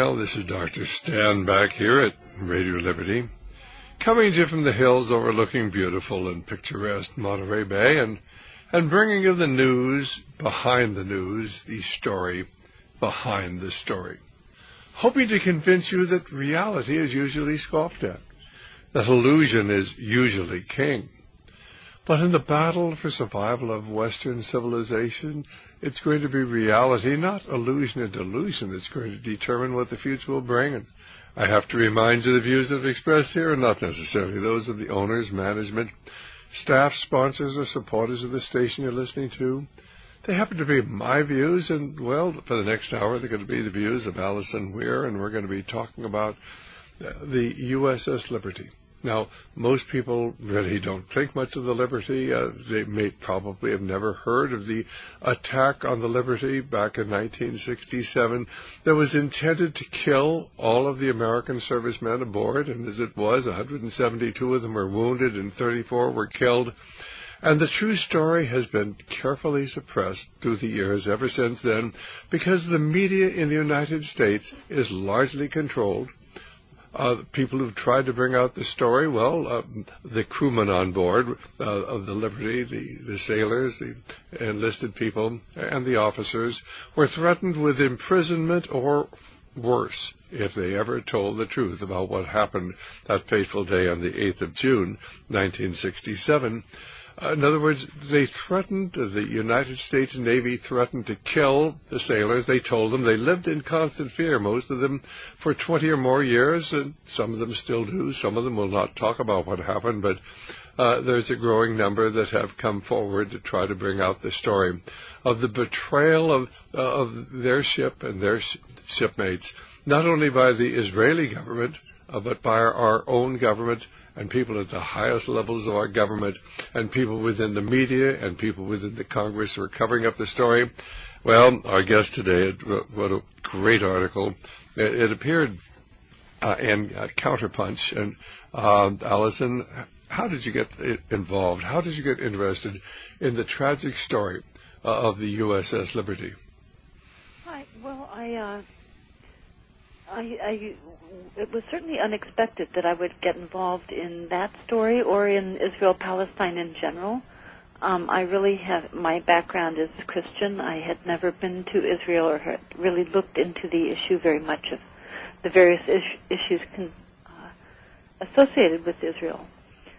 Well, this is Dr. Stan back here at Radio Liberty, coming to you from the hills overlooking beautiful and picturesque Monterey Bay, and bringing you the news behind the news, the story behind the story. Hoping to convince you that reality is usually scoffed at, that illusion is usually king. But in the battle for survival of Western civilization, it's going to be reality, not illusion or delusion, that's going to determine what the future will bring. And I have to remind you the views that are expressed here are not necessarily those of the owners, management, staff, sponsors, or supporters of the station you're listening to. They happen to be my views, and, well, for the next hour, they're going to be the views of Alison Weir, and we're going to be talking about the USS Liberty. Now, most people really don't think much of the Liberty. They may probably have never heard of the attack on the Liberty back in 1967 that was intended to kill all of the American servicemen aboard, and as it was, 172 of them were wounded and 34 were killed. And the true story has been carefully suppressed through the years ever since then, because the media in the United States is largely controlled. People who've tried to bring out the story, the crewmen on board of the Liberty, the sailors, the enlisted people, and the officers were threatened with imprisonment or worse if they ever told the truth about what happened that fateful day on the 8th of June, 1967. In other words, the United States Navy threatened to kill the sailors. They told them they lived in constant fear, most of them for 20 or more years, and some of them still do. Some of them will not talk about what happened, but there's a growing number that have come forward to try to bring out the story of the betrayal of their ship and their shipmates, not only by the Israeli government, but by our own government, and people at the highest levels of our government, and people within the media, and people within the Congress who are covering up the story. Well, our guest today wrote a great article. It appeared in Counterpunch. And Alison, how did you get involved? How did you get interested in the tragic story of the USS Liberty? It was certainly unexpected that I would get involved in that story or in Israel-Palestine in general. My background is Christian. I had never been to Israel or had really looked into the issue very much of the various issues associated with Israel.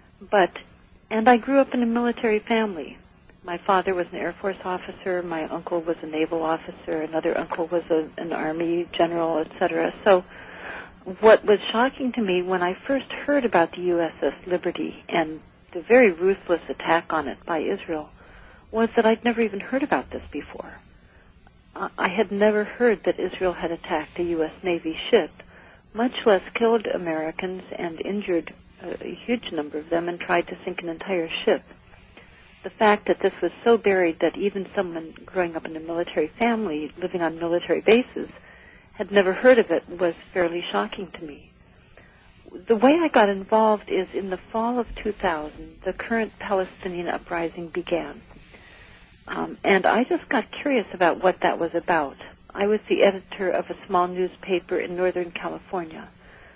And I grew up in a military family. My father was an Air Force officer. My uncle was a naval officer. Another uncle was an Army general, etc. So what was shocking to me when I first heard about the USS Liberty and the very ruthless attack on it by Israel was that I'd never even heard about this before. I had never heard that Israel had attacked a U.S. Navy ship, much less killed Americans and injured a huge number of them and tried to sink an entire ship. The fact that this was so buried that even someone growing up in a military family, living on military bases, had never heard of it was fairly shocking to me. The way I got involved is in the fall of 2000, the current Palestinian uprising began. And I just got curious about what that was about. I was the editor of a small newspaper in Northern California.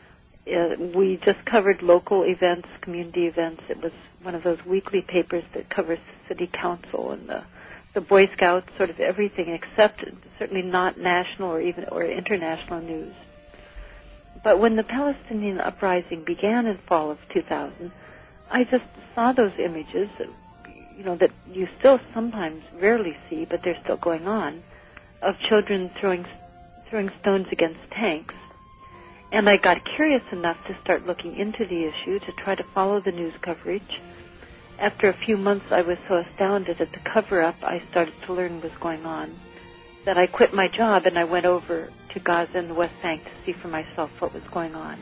We just covered local events, community events. It was one of those weekly papers that covers the city council and the Boy Scouts, sort of everything except certainly not national or international news. But when the Palestinian uprising began in fall of 2000, I just saw those images, that you still sometimes rarely see, but they're still going on, of children throwing stones against tanks. And I got curious enough to start looking into the issue, to try to follow the news coverage. After a few months, I was so astounded at the cover-up I started to learn was going on that I quit my job and I went over to Gaza and the West Bank to see for myself what was going on.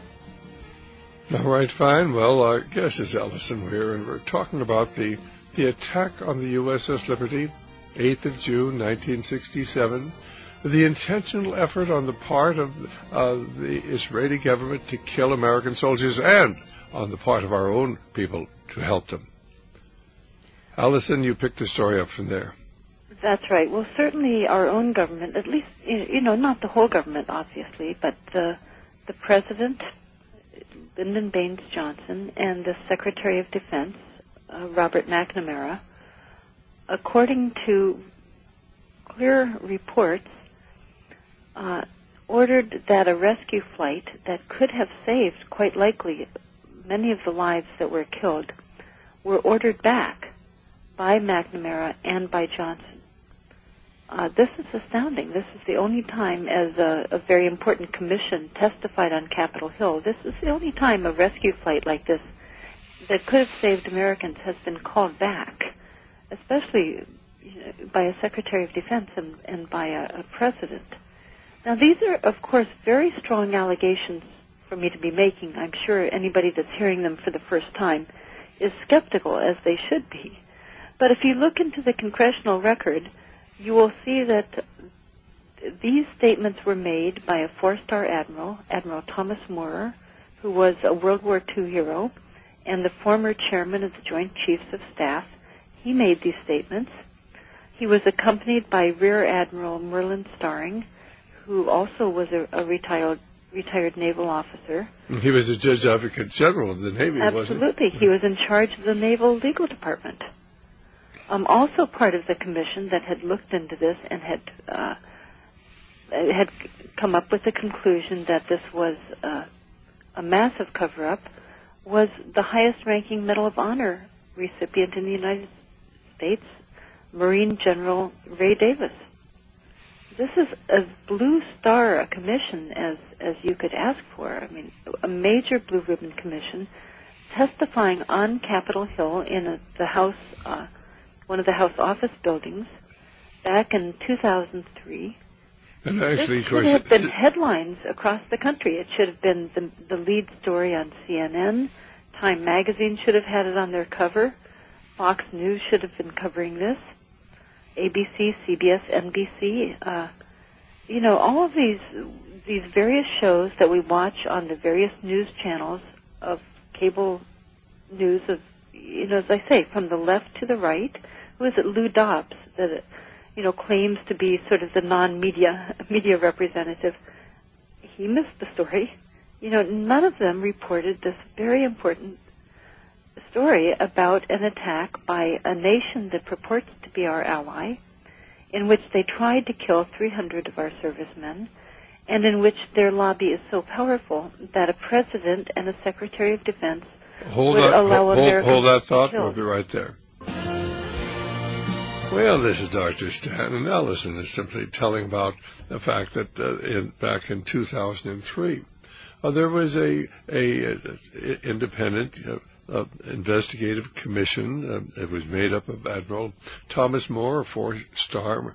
All right, fine. Well, our guest is Alison Weir, and we're talking about the attack on the USS Liberty, 8th of June, 1967, the intentional effort on the part of the Israeli government to kill American soldiers and on the part of our own people to help them. Alison, you picked the story up from there. That's right. Well, certainly our own government, at least, not the whole government, obviously, but the President, Lyndon Baines Johnson, and the Secretary of Defense, Robert McNamara, according to clear reports, ordered that a rescue flight that could have saved, quite likely, many of the lives that were killed, were ordered back by McNamara and by Johnson. This is astounding. This is the only time, as a very important commission testified on Capitol Hill, this is the only time a rescue flight like this that could have saved Americans has been called back, especially by a Secretary of Defense and by a President. Now, these are, of course, very strong allegations for me to be making. I'm sure anybody that's hearing them for the first time is skeptical, as they should be. But if you look into the congressional record, you will see that these statements were made by a four-star admiral, Admiral Thomas Moorer, who was a World War II hero and the former chairman of the Joint Chiefs of Staff. He made these statements. He was accompanied by Rear Admiral Merlin Starring, who also was a retired naval officer. He was the Judge Advocate General of the Navy, wasn't he? Absolutely. He was in charge of the Naval Legal Department. Also part of the commission that had looked into this and had come up with the conclusion that this was a massive cover-up was the highest-ranking Medal of Honor recipient in the United States, Marine General Ray Davis. This is as blue star a commission as you could ask for. I mean, a major blue ribbon commission testifying on Capitol Hill in the House, one of the House office buildings, back in 2003. And actually, this should have been headlines across the country. It should have been the lead story on CNN. Time magazine should have had it on their cover. Fox News should have been covering this. ABC, CBS, NBC. All of these various shows that we watch on the various news channels of cable news of, as I say, from the left to the right. Who is it, Lou Dobbs, that claims to be sort of the non-media representative? He missed the story. None of them reported this very important story about an attack by a nation that purports to be our ally, in which they tried to kill 300 of our servicemen, and in which their lobby is so powerful that a president and a secretary of defense would allow Americans hold that thought. to kill. We'll be right there. Well, this is Dr. Stan, and Ellison is simply telling about the fact that back in 2003, there was a independent investigative commission. It was made up of Admiral Thomas Moore, a four-star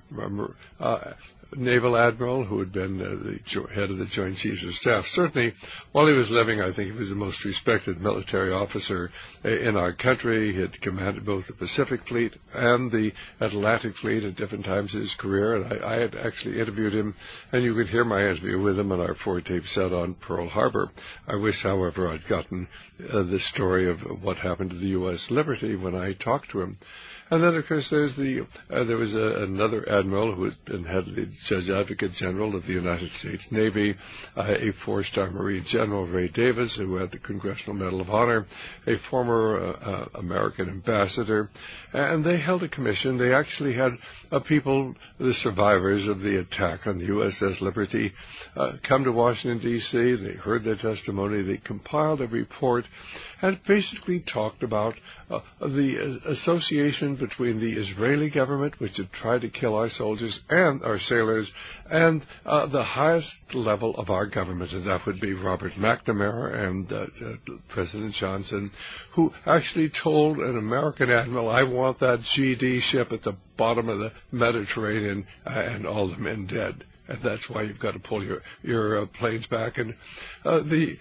naval admiral who had been the head of the Joint Chiefs of Staff. Certainly, while he was living, I think he was the most respected military officer in our country. He had commanded both the Pacific Fleet and the Atlantic Fleet at different times of his career. And I had actually interviewed him, and you could hear my interview with him on our 4-tape set on Pearl Harbor. I wish, however, I'd gotten the story of what happened to the U.S. Liberty when I talked to him. And then, of course, there was another admiral who had been head of the Judge Advocate General of the United States Navy, a four-star Marine General, Ray Davis, who had the Congressional Medal of Honor, a former American ambassador, and they held a commission. They actually had people, the survivors of the attack on the USS Liberty, come to Washington, D.C. They heard their testimony. They compiled a report and basically talked about the association between the Israeli government, which had tried to kill our soldiers and our sailors, and the highest level of our government, and that would be Robert McNamara and President Johnson, who actually told an American admiral, I want that GD ship at the bottom of the Mediterranean and all the men dead. And that's why you've got to pull your planes back. And the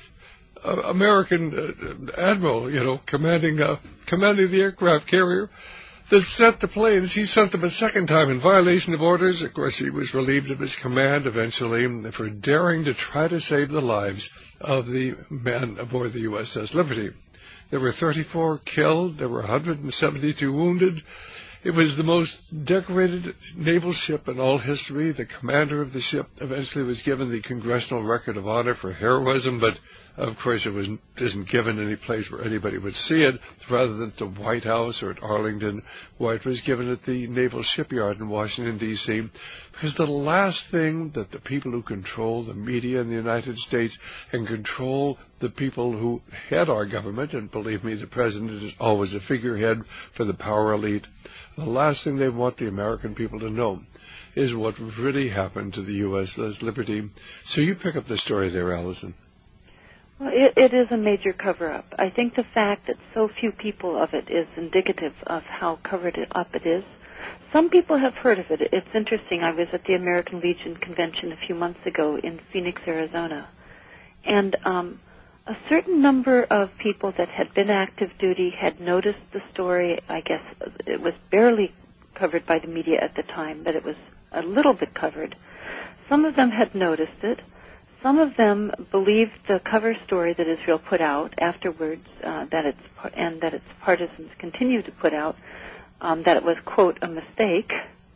American admiral, commanding the aircraft carrier that sent the planes, he sent them a second time in violation of orders. Of course, he was relieved of his command eventually for daring to try to save the lives of the men aboard the USS Liberty. There were 34 killed. There were 172 wounded. It was the most decorated naval ship in all history. The commander of the ship eventually was given the Congressional Record of Honor for heroism, but of course it isn't given any place where anybody would see it. Rather than at the White House or at Arlington, why it was given at the Naval Shipyard in Washington, D.C., because the last thing that the people who control the media in the United States and control the people who head our government, and believe me, the president is always a figurehead for the power elite, the last thing they want the American people to know is what really happened to the USS Liberty. So you pick up the story there, Allison. Well, it is a major cover-up. I think the fact that so few people of it is indicative of how covered up it is. Some people have heard of it. It's interesting. I was at the American Legion convention a few months ago in Phoenix, Arizona, and a certain number of people that had been active duty had noticed the story. I guess it was barely covered by the media at the time, but it was a little bit covered. Some of them had noticed it. Some of them believed the cover story that Israel put out afterwards, that its partisans continue to put out, that it was, quote, a mistake,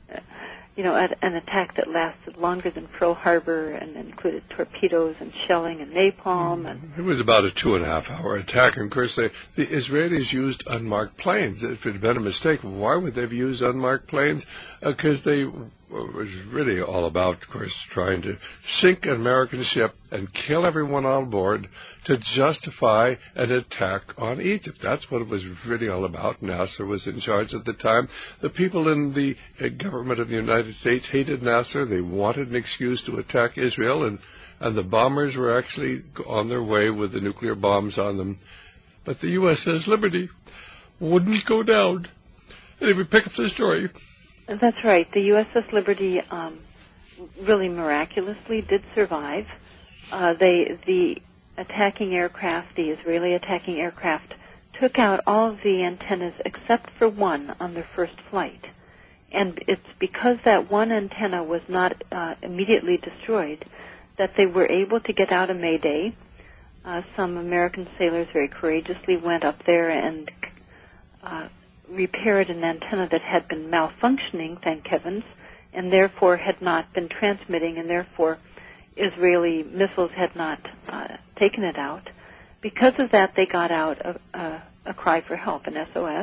an attack that lasted longer than Pearl Harbor and included torpedoes and shelling and napalm. It was about a 2.5-hour attack. And, of course, the Israelis used unmarked planes. If it had been a mistake, why would they have used unmarked planes? Because they was really all about, of course, trying to sink an American ship and kill everyone on board to justify an attack on Egypt. That's what it was really all about. Nasser was in charge at the time. The people in the government of the United States hated Nasser. They wanted an excuse to attack Israel, and the bombers were actually on their way with the nuclear bombs on them. But the USS Liberty wouldn't go down. And if we pick up the story... That's right. The USS Liberty really miraculously did survive. The attacking aircraft, the Israeli attacking aircraft, took out all of the antennas except for one on their first flight. And it's because that one antenna was not immediately destroyed that they were able to get out a Mayday. Some American sailors very courageously went up there and repaired an antenna that had been malfunctioning, thank heavens, and therefore had not been transmitting, and therefore Israeli missiles had not taken it out. Because of that, they got out a cry for help, an SOS.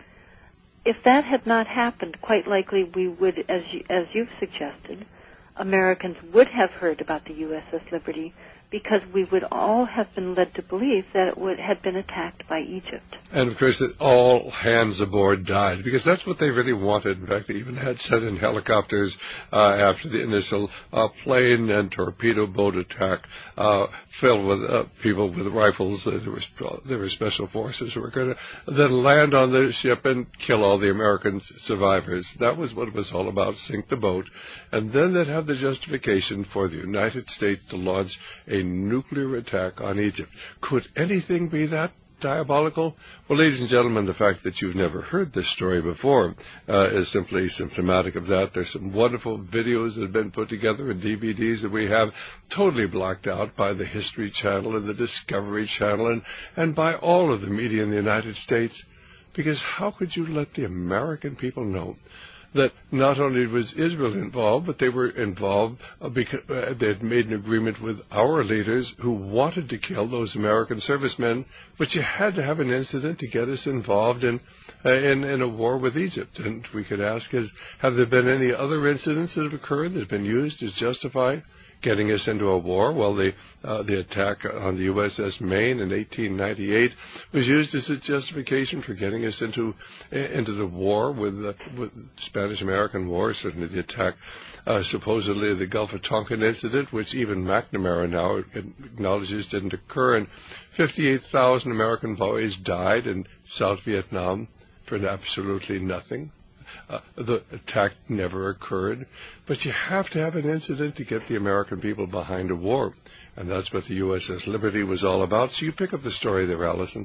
If that had not happened, quite likely we would, as you've suggested, Americans would have heard about the USS Liberty, because we would all have been led to believe that it had been attacked by Egypt. And, of course, that all hands aboard died, because that's what they really wanted. In fact, they even had sent in helicopters after the initial plane and torpedo boat attack filled with people with rifles. There were special forces who were going to then land on the ship and kill all the American survivors. That was what it was all about, sink the boat. And then they'd have the justification for the United States to launch a nuclear attack on Egypt. Could anything be that diabolical? Well, ladies and gentlemen, the fact that you've never heard this story before is simply symptomatic of that. There's some wonderful videos that have been put together and DVDs that we have totally blocked out by the History Channel and the Discovery Channel and by all of the media in the United States. Because how could you let the American people know that not only was Israel involved, but they were involved because they had made an agreement with our leaders who wanted to kill those American servicemen, but you had to have an incident to get us involved in a war with Egypt. And we could ask, have there been any other incidents that have occurred that have been used as justify getting us into a war? Well, the attack on the USS Maine in 1898 was used as a justification for getting us into the war with the Spanish-American War. Certainly the attack, supposedly the Gulf of Tonkin incident, which even McNamara now acknowledges didn't occur, and 58,000 American boys died in South Vietnam for absolutely nothing. The attack never occurred, but you have to have an incident to get the American people behind a war, and that's what the USS Liberty was all about. So you pick up the story there, Allison.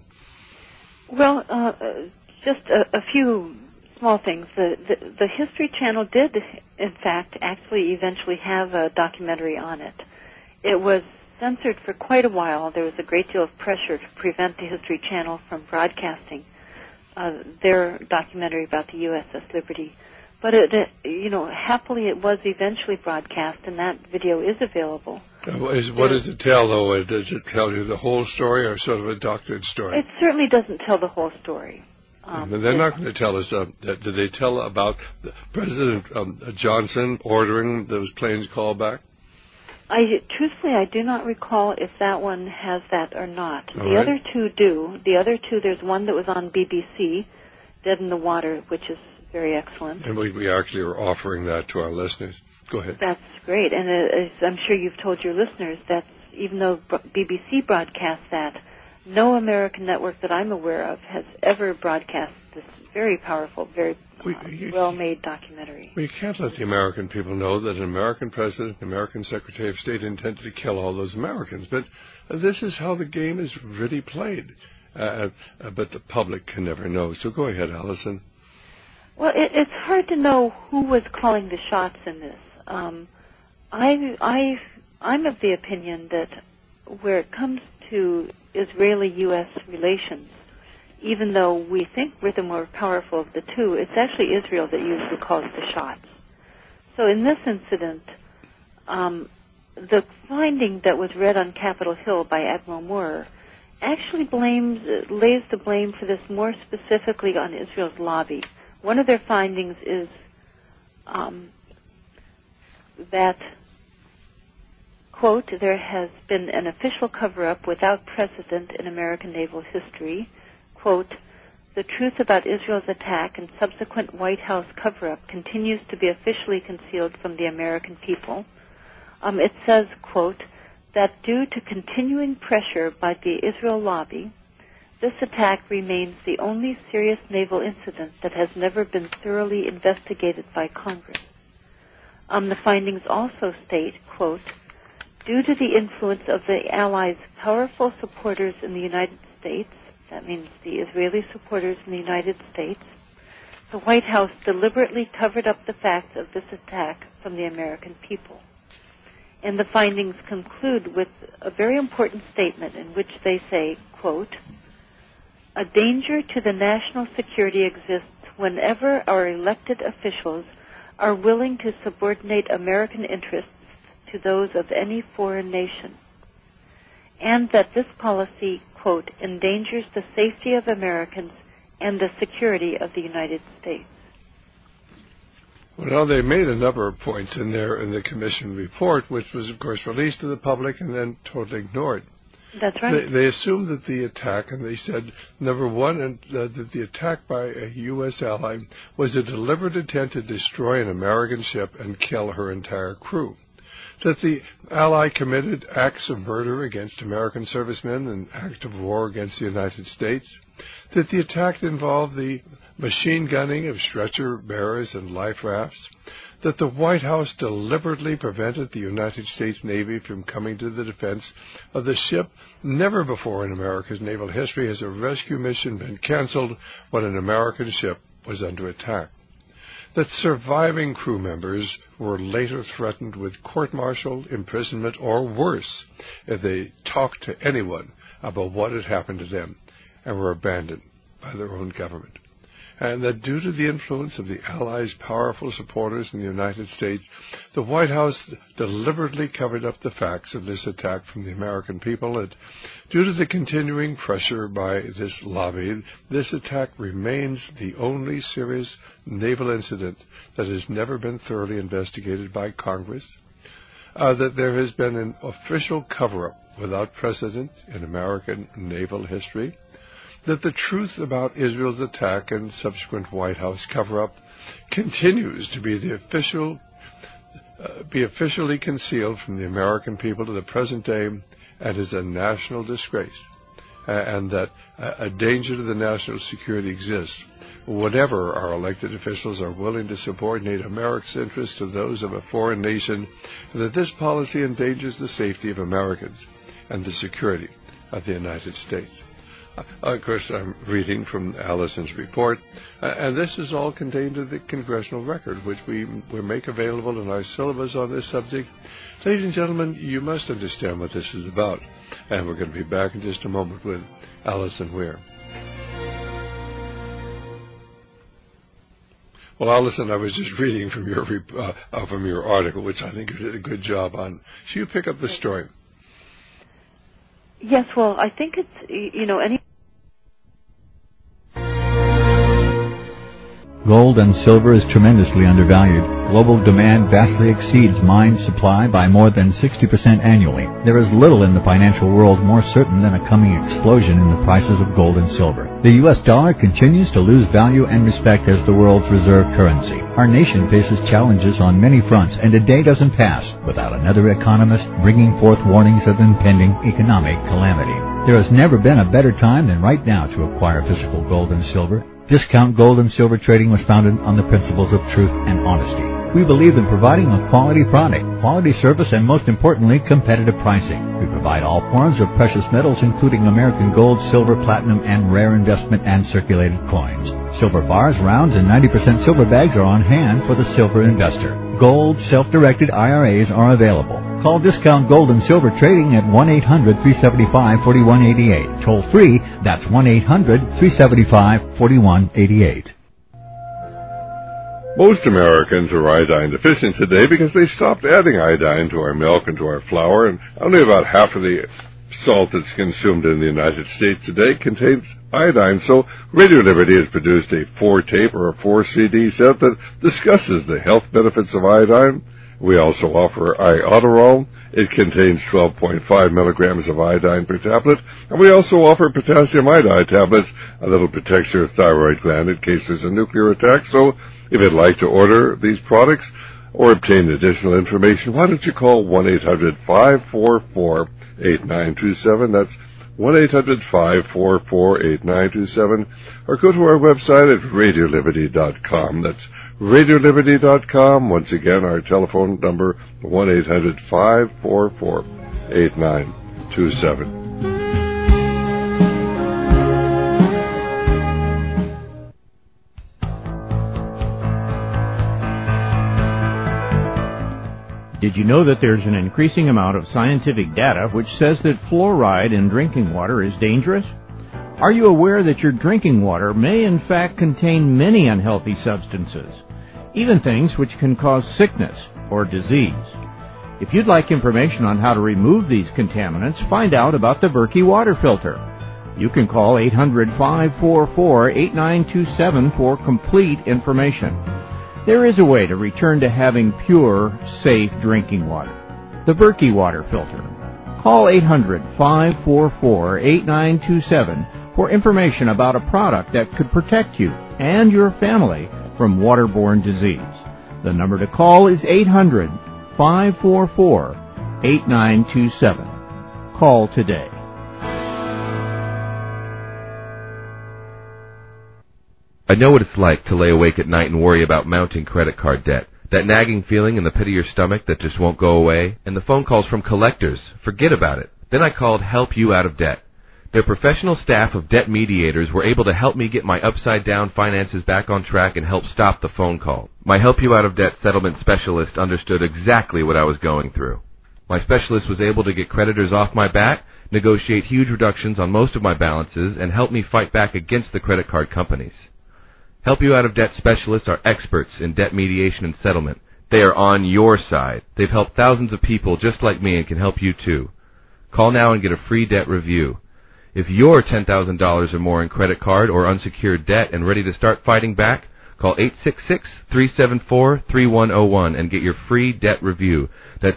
Well, just a few small things. The History Channel did, in fact, actually eventually have a documentary on it. It was censored for quite a while. There was a great deal of pressure to prevent the History Channel from broadcasting. their documentary about the USS Liberty. But happily it was eventually broadcast, and that video is available. What does it tell, though? Does it tell you the whole story, or sort of a doctored story? It certainly doesn't tell the whole story. They're not going to tell us. Did they tell about President Johnson ordering those planes called back? Truthfully, I do not recall if that one has that or not. The other two do. The other two, there's one that was on BBC, Dead in the Water, which is very excellent. And we actually are offering that to our listeners. Go ahead. That's great. And as I'm sure you've told your listeners, that even though BBC broadcasts that, no American network that I'm aware of has ever broadcast this very powerful, very well-made documentary. We can't let the American people know that an American president, an American Secretary of State intended to kill all those Americans. But this is how the game is really played. But the public can never know. So go ahead, Allison. Well, it's hard to know who was calling the shots in this. I'm of the opinion that where it comes to Israeli-U.S. relations, even though we think we're the more powerful of the two, it's actually Israel that usually calls the shots. So in this incident, the finding that was read on Capitol Hill by Admiral Moore actually lays the blame for this more specifically on Israel's lobby. One of their findings is that, quote, there has been an official cover-up without precedent in American naval history. Quote, the truth about Israel's attack and subsequent White House cover-up continues to be officially concealed from the American people. It says, quote, that due to continuing pressure by the Israel lobby, this attack remains the only serious naval incident that has never been thoroughly investigated by Congress. The findings also state, quote, due to the influence of the Allies' powerful supporters in the United States, that means the Israeli supporters in the United States, the White House deliberately covered up the facts of this attack from the American people. And the findings conclude with a very important statement in which they say, quote, a danger to the national security exists whenever our elected officials are willing to subordinate American interests to those of any foreign nation, and that this policy, quote, endangers the safety of Americans and the security of the United States. Well, they made a number of points in there in the commission report, which was, of course, released to the public and then totally ignored. That's right. They assumed that the attack, and they said, number one, that the attack by a U.S. ally was a deliberate attempt to destroy an American ship and kill her entire crew. That the ally committed acts of murder against American servicemen and act of war against the United States. That the attack involved the machine gunning of stretcher bearers and life rafts. That the White House deliberately prevented the United States Navy from coming to the defense of the ship. Never before in America's naval history has a rescue mission been canceled when an American ship was under attack. That surviving crew members were later threatened with court-martial, imprisonment, or worse if they talked to anyone about what had happened to them and were abandoned by their own government. And that due to the influence of the Allies' powerful supporters in the United States, the White House deliberately covered up the facts of this attack from the American people. And due to the continuing pressure by this lobby, this attack remains the only serious naval incident that has never been thoroughly investigated by Congress. That there has been an official cover-up without precedent in American naval history. That the truth about Israel's attack and subsequent White House cover-up continues to be officially concealed from the American people to the present day and is a national disgrace, and that a danger to the national security exists whenever our elected officials are willing to subordinate America's interests to those of a foreign nation, and that this policy endangers the safety of Americans and the security of the United States. Of course, I'm reading from Allison's report, and this is all contained in the congressional record, which we make available in our syllabus on this subject. Ladies and gentlemen, you must understand what this is about, and we're going to be back in just a moment with Allison Weir. Well, Alison, I was just reading from your article, which I think you did a good job on. Should you pick up the story? Yes, well, I think it's, any... Gold and silver is tremendously undervalued. Global demand vastly exceeds mine supply by more than 60% annually. There is little in the financial world more certain than a coming explosion in the prices of gold and silver. The U.S. dollar continues to lose value and respect as the world's reserve currency. Our nation faces challenges on many fronts, and a day doesn't pass without another economist bringing forth warnings of impending economic calamity. There has never been a better time than right now to acquire physical gold and silver. Discount Gold and Silver Trading was founded on the principles of truth and honesty. We believe in providing a quality product, quality service, and most importantly, competitive pricing. We provide all forms of precious metals, including American gold, silver, platinum, and rare investment and circulated coins. Silver bars, rounds, and 90% silver bags are on hand for the silver investor. Gold self-directed IRAs are available. Call Discount Gold and Silver Trading at 1-800-375-4188. Toll free, that's 1-800-375-4188. Most Americans are iodine deficient today because they stopped adding iodine to our milk and to our flour, and only about half of the salt that's consumed in the United States today contains iodine. So Radio Liberty has produced a 4-tape or a 4-CD set that discusses the health benefits of iodine. We also offer Iodoral. It contains 12.5 milligrams of iodine per tablet. And we also offer potassium iodide tablets that'll protect your thyroid gland in case there's a nuclear attack. So if you'd like to order these products or obtain additional information, why don't you call 1-800-544-8927. That's 1-800-544-8927. Or go to our website at radioliberty.com. That's radioliberty.com. Once again, our telephone number, 1-800-544-8927. Did you know that there's an increasing amount of scientific data which says that fluoride in drinking water is dangerous? Are you aware that your drinking water may in fact contain many unhealthy substances, even things which can cause sickness or disease? If you'd like information on how to remove these contaminants, find out about the Berkey water filter. You can call 800-544-8927 for complete information. There is a way to return to having pure, safe drinking water. The Berkey water filter. Call 800-544-8927 for information about a product that could protect you and your family from waterborne disease. The number to call is 800-544-8927. Call today. I know what it's like to lay awake at night and worry about mounting credit card debt. That nagging feeling in the pit of your stomach that just won't go away. And the phone calls from collectors. Forget about it. Then I called Help You Out of Debt. Their professional staff of debt mediators were able to help me get my upside-down finances back on track and help stop the phone call. My Help You Out of Debt settlement specialist understood exactly what I was going through. My specialist was able to get creditors off my back, negotiate huge reductions on most of my balances, and help me fight back against the credit card companies. Help You Out of Debt specialists are experts in debt mediation and settlement. They are on your side. They've helped thousands of people just like me and can help you too. Call now and get a free debt review. If you're $10,000 or more in credit card or unsecured debt and ready to start fighting back, call 866-374-3101 and get your free debt review. That's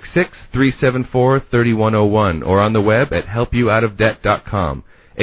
866-374-3101 or on the web at helpyououtofdebt.com.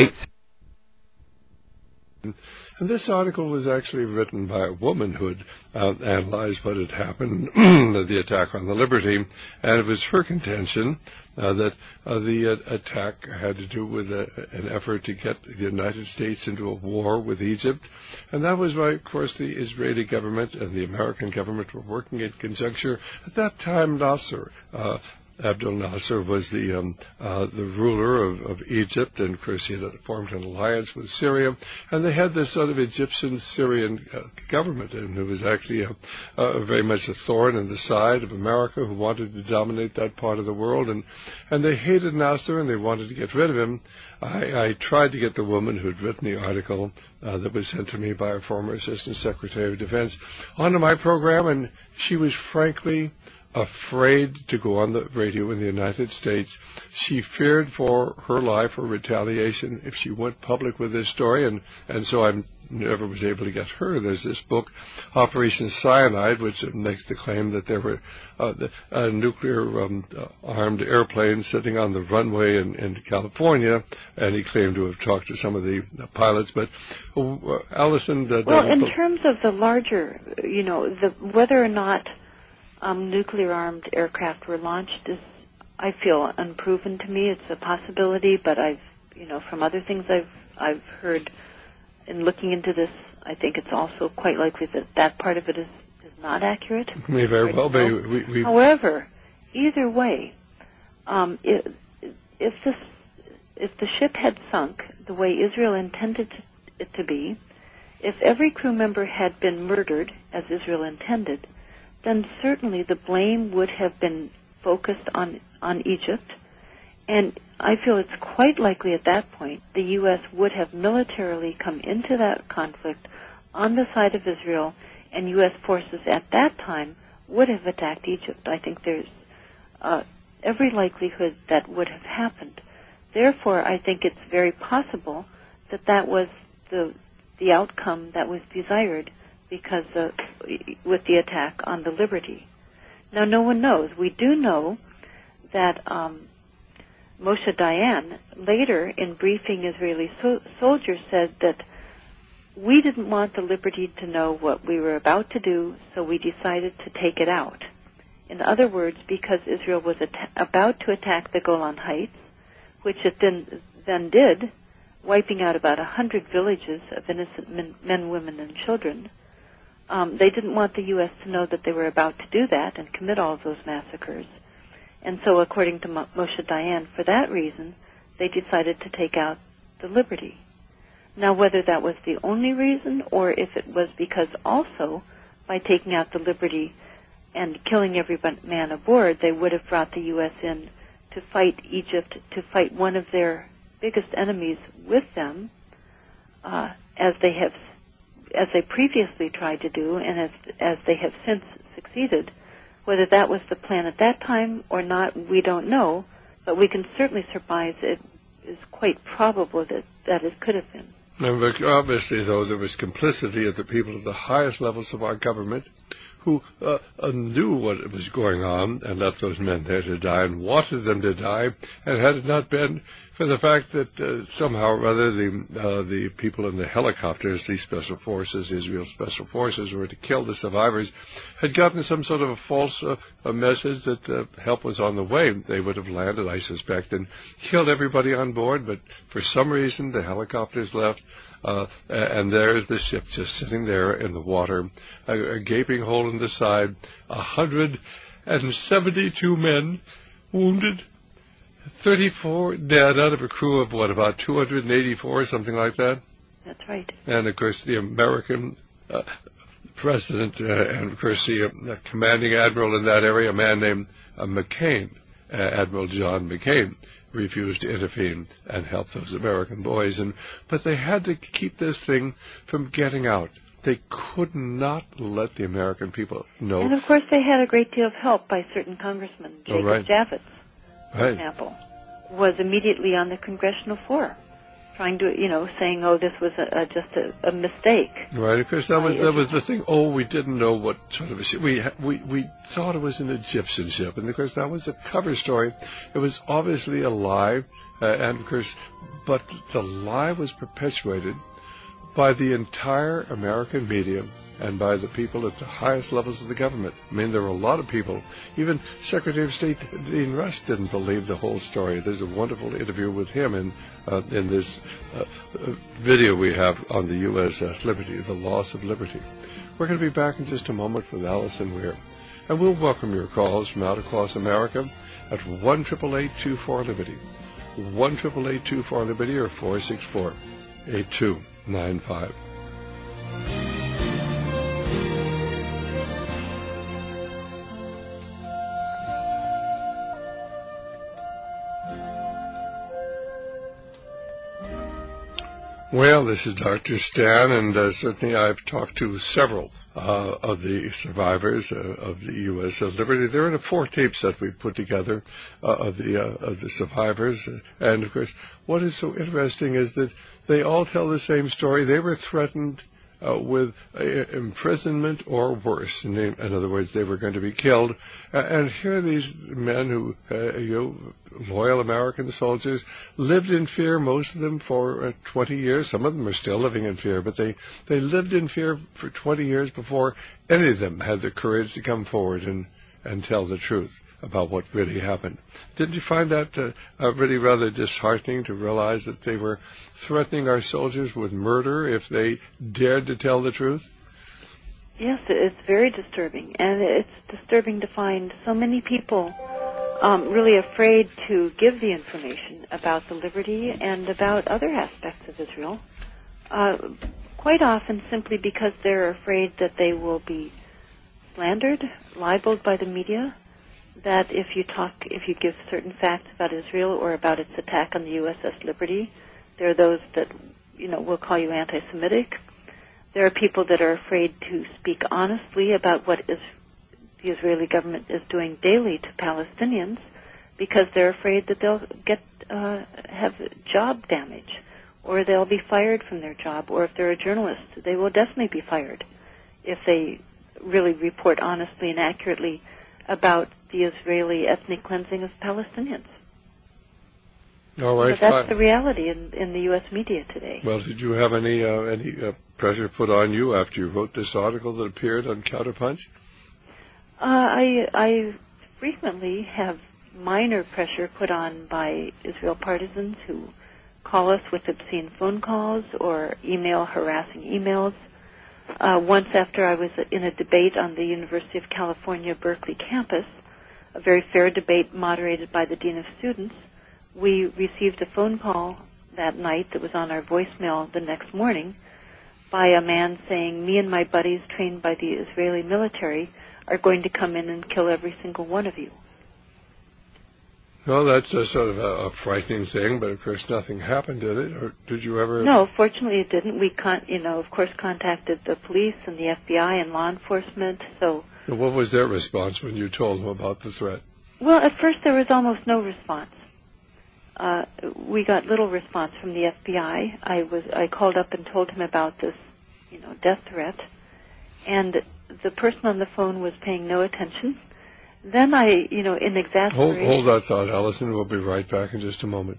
And this article was actually written by a woman who had analyzed what had happened, the attack on the Liberty, and it was her contention that the attack had to do with an effort to get the United States into a war with Egypt. And that was why, of course, the Israeli government and the American government were working in conjunction. At that time, Nasser Abdel Nasser was the ruler of Egypt, and of course he had formed an alliance with Syria, and they had this sort of Egyptian-Syrian government, and it was actually very much a thorn in the side of America, who wanted to dominate that part of the world, and they hated Nasser and they wanted to get rid of him. I tried to get the woman who had written the article that was sent to me by a former Assistant Secretary of Defense onto my program, and she was frankly afraid to go on the radio in the United States. She feared for her life or retaliation if she went public with this story, and so I never was able to get her. There's this book, Operation Cyanide, which makes the claim that there were nuclear-armed airplanes sitting on the runway in California, and he claimed to have talked to some of the pilots. But Allison... well, in terms of the larger, whether or not nuclear-armed aircraft were launched is, I feel, unproven to me. It's a possibility, but from other things I've heard in looking into this, I think it's also quite likely that part of it is not accurate. May very well be. However, either way, if the ship had sunk the way Israel intended it to be, if every crew member had been murdered as Israel intended, then certainly the blame would have been focused on Egypt. And I feel it's quite likely at that point the U.S. would have militarily come into that conflict on the side of Israel, and U.S. forces at that time would have attacked Egypt. I think there's every likelihood that would have happened. Therefore, I think it's very possible that was the outcome that was desired, because with the attack on the Liberty. Now, no one knows. We do know that Moshe Dayan, later in briefing Israeli soldiers, said that we didn't want the Liberty to know what we were about to do, so we decided to take it out. In other words, because Israel was about to attack the Golan Heights, which it then did, wiping out about 100 villages of innocent men, women, and children. They didn't want the U.S. to know that they were about to do that and commit all of those massacres. And so, according to Moshe Dayan, for that reason, they decided to take out the Liberty. Now, whether that was the only reason, or if it was because also, by taking out the Liberty and killing every man aboard, they would have brought the U.S. in to fight Egypt, to fight one of their biggest enemies with them, as they previously tried to do, and as they have since succeeded. Whether that was the plan at that time or not, we don't know, but we can certainly surmise it is quite probable that it could have been. Now, obviously, though, there was complicity of the people at the highest levels of our government who knew what was going on and left those men there to die and wanted them to die, and had it not been for the fact that somehow or other the people in the helicopters, these special forces, Israel special forces, were to kill the survivors, had gotten some sort of a false message that help was on the way. They would have landed, I suspect, and killed everybody on board, but for some reason the helicopters left, and there's the ship just sitting there in the water, a gaping hole in the side, 172 men wounded, 34 dead out of a crew of, about 284, something like that? That's right. And, of course, the American president and, of course, the commanding admiral in that area, a man named McCain, Admiral John McCain, refused to intervene and help those American boys. But they had to keep this thing from getting out. They could not let the American people know. And, of course, they had a great deal of help by certain congressmen. Jacob Javits, for example, was immediately on the congressional floor, trying to, saying, "Oh, this was just a mistake." Right. Of course, that was the thing. Oh, we didn't know what sort of a ship. We thought it was an Egyptian ship, and of course that was a cover story. It was obviously a lie, and of course, but the lie was perpetuated by the entire American media and by the people at the highest levels of the government. I mean, there were a lot of people. Even Secretary of State Dean Rush didn't believe the whole story. There's a wonderful interview with him in this video we have on the USS Liberty, the loss of liberty. We're going to be back in just a moment with Allison Weir. And we'll welcome your calls from out across America at 1-888-24-LIBERTY. 1-888-24-LIBERTY or 464-8295. Well, this is Dr. Stan, and certainly I've talked to several of the survivors of the U.S. Liberty. There are 4 tapes that we put together of the survivors, and of course, what is so interesting is that they all tell the same story. They were threatened with imprisonment or worse. In other words, they were going to be killed. And here are these men who, loyal American soldiers, lived in fear, most of them for 20 years. Some of them are still living in fear, but they lived in fear for 20 years before any of them had the courage to come forward and tell the truth about what really happened. Didn't you find that really rather disheartening to realize that they were threatening our soldiers with murder if they dared to tell the truth? Yes, it's very disturbing, and it's disturbing to find so many people really afraid to give the information about the Liberty and about other aspects of Israel, quite often simply because they're afraid that they will be slandered, libeled by the media, that if you give certain facts about Israel or about its attack on the USS Liberty, there are those that, will call you anti-Semitic. There are people that are afraid to speak honestly about what the Israeli government is doing daily to Palestinians because they're afraid that they'll have job damage, or they'll be fired from their job, or if they're a journalist, they will definitely be fired if they really report honestly and accurately about the Israeli ethnic cleansing of Palestinians. All right, so that's the reality in the U.S. media today. Well, did you have any pressure put on you after you wrote this article that appeared on Counterpunch? I frequently have minor pressure put on by Israel partisans who call us with obscene phone calls or harassing emails. Once after I was in a debate on the University of California, Berkeley campus, a very fair debate moderated by the Dean of Students, we received a phone call that night that was on our voicemail the next morning by a man saying, me and my buddies trained by the Israeli military are going to come in and kill every single one of you. Well, that's a sort of a frightening thing, but of course nothing happened, did it? Or did you ever... No, fortunately it didn't. We, of course, contacted the police and the FBI and law enforcement, so... What was their response when you told them about the threat? Well, at first there was almost no response. We got little response from the FBI. I called up and told him about this, death threat, and the person on the phone was paying no attention. Then in exasperation... Hold that thought, Allison. We'll be right back in just a moment.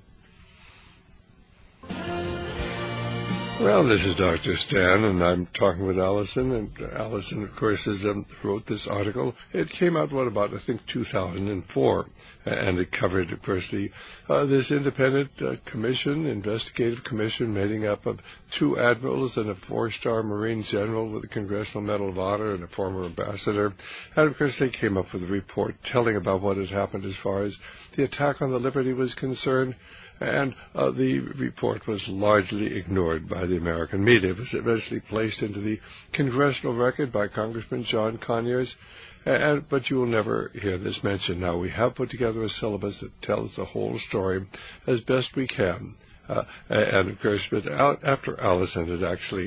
Well, this is Dr. Stan, and I'm talking with Allison. And Allison, of course, wrote this article. It came out, I think 2004. And it covered, of course, this independent investigative commission made up of 2 admirals and a 4-star Marine general with a Congressional Medal of Honor and a former ambassador. And, of course, they came up with a report telling about what had happened as far as the attack on the Liberty was concerned. And the report was largely ignored by the American media. It was eventually placed into the Congressional Record by Congressman John Conyers. But you will never hear this mentioned. Now, we have put together a syllabus that tells the whole story as best we can. And, of course, but after Allison had actually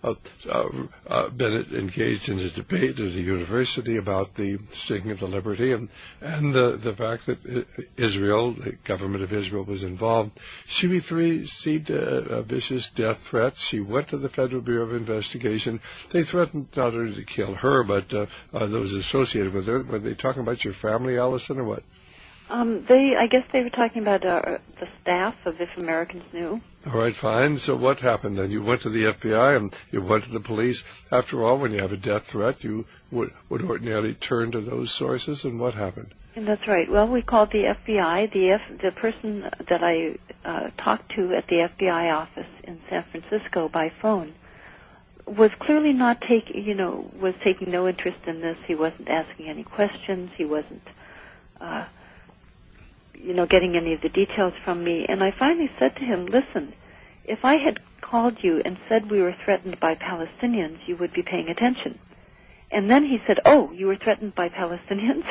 been engaged in a debate at a university about the sinking of the Liberty and the fact that Israel, the government of Israel, was involved, she received a vicious death threat. She went to the Federal Bureau of Investigation. They threatened not only to kill her, but those associated with her. Were they talking about your family, Allison, or what? I guess they were talking about the staff of If Americans Knew. All right, fine. So what happened then? You went to the FBI and you went to the police. After all, when you have a death threat, you would ordinarily turn to those sources, and what happened? And that's right. Well, we called the FBI. The person that I talked to at the FBI office in San Francisco by phone was clearly not was taking no interest in this. He wasn't asking any questions. He wasn't, getting any of the details from me. And I finally said to him, listen, if I had called you and said we were threatened by Palestinians, you would be paying attention. And then he said, oh, you were threatened by Palestinians?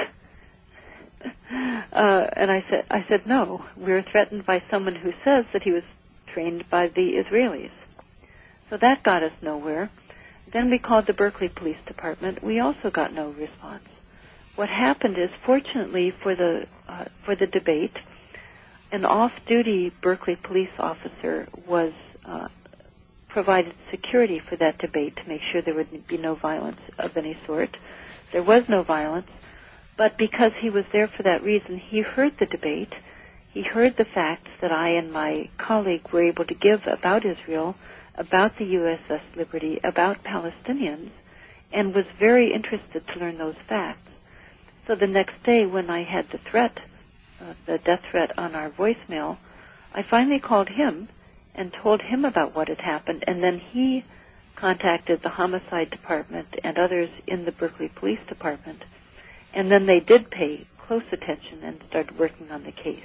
And I said, no, we were threatened by someone who says that he was trained by the Israelis. So that got us nowhere. Then we called the Berkeley Police Department. We also got no response. What happened is, fortunately for the debate, an off-duty Berkeley police officer was provided security for that debate to make sure there would be no violence of any sort. There was no violence, but because he was there for that reason, he heard the debate. He heard the facts that I and my colleague were able to give about Israel, about the USS Liberty, about Palestinians, and was very interested to learn those facts. So the next day, when I had the death threat on our voicemail, I finally called him and told him about what had happened, and then he contacted the homicide department and others in the Berkeley Police Department, and then they did pay close attention and started working on the case.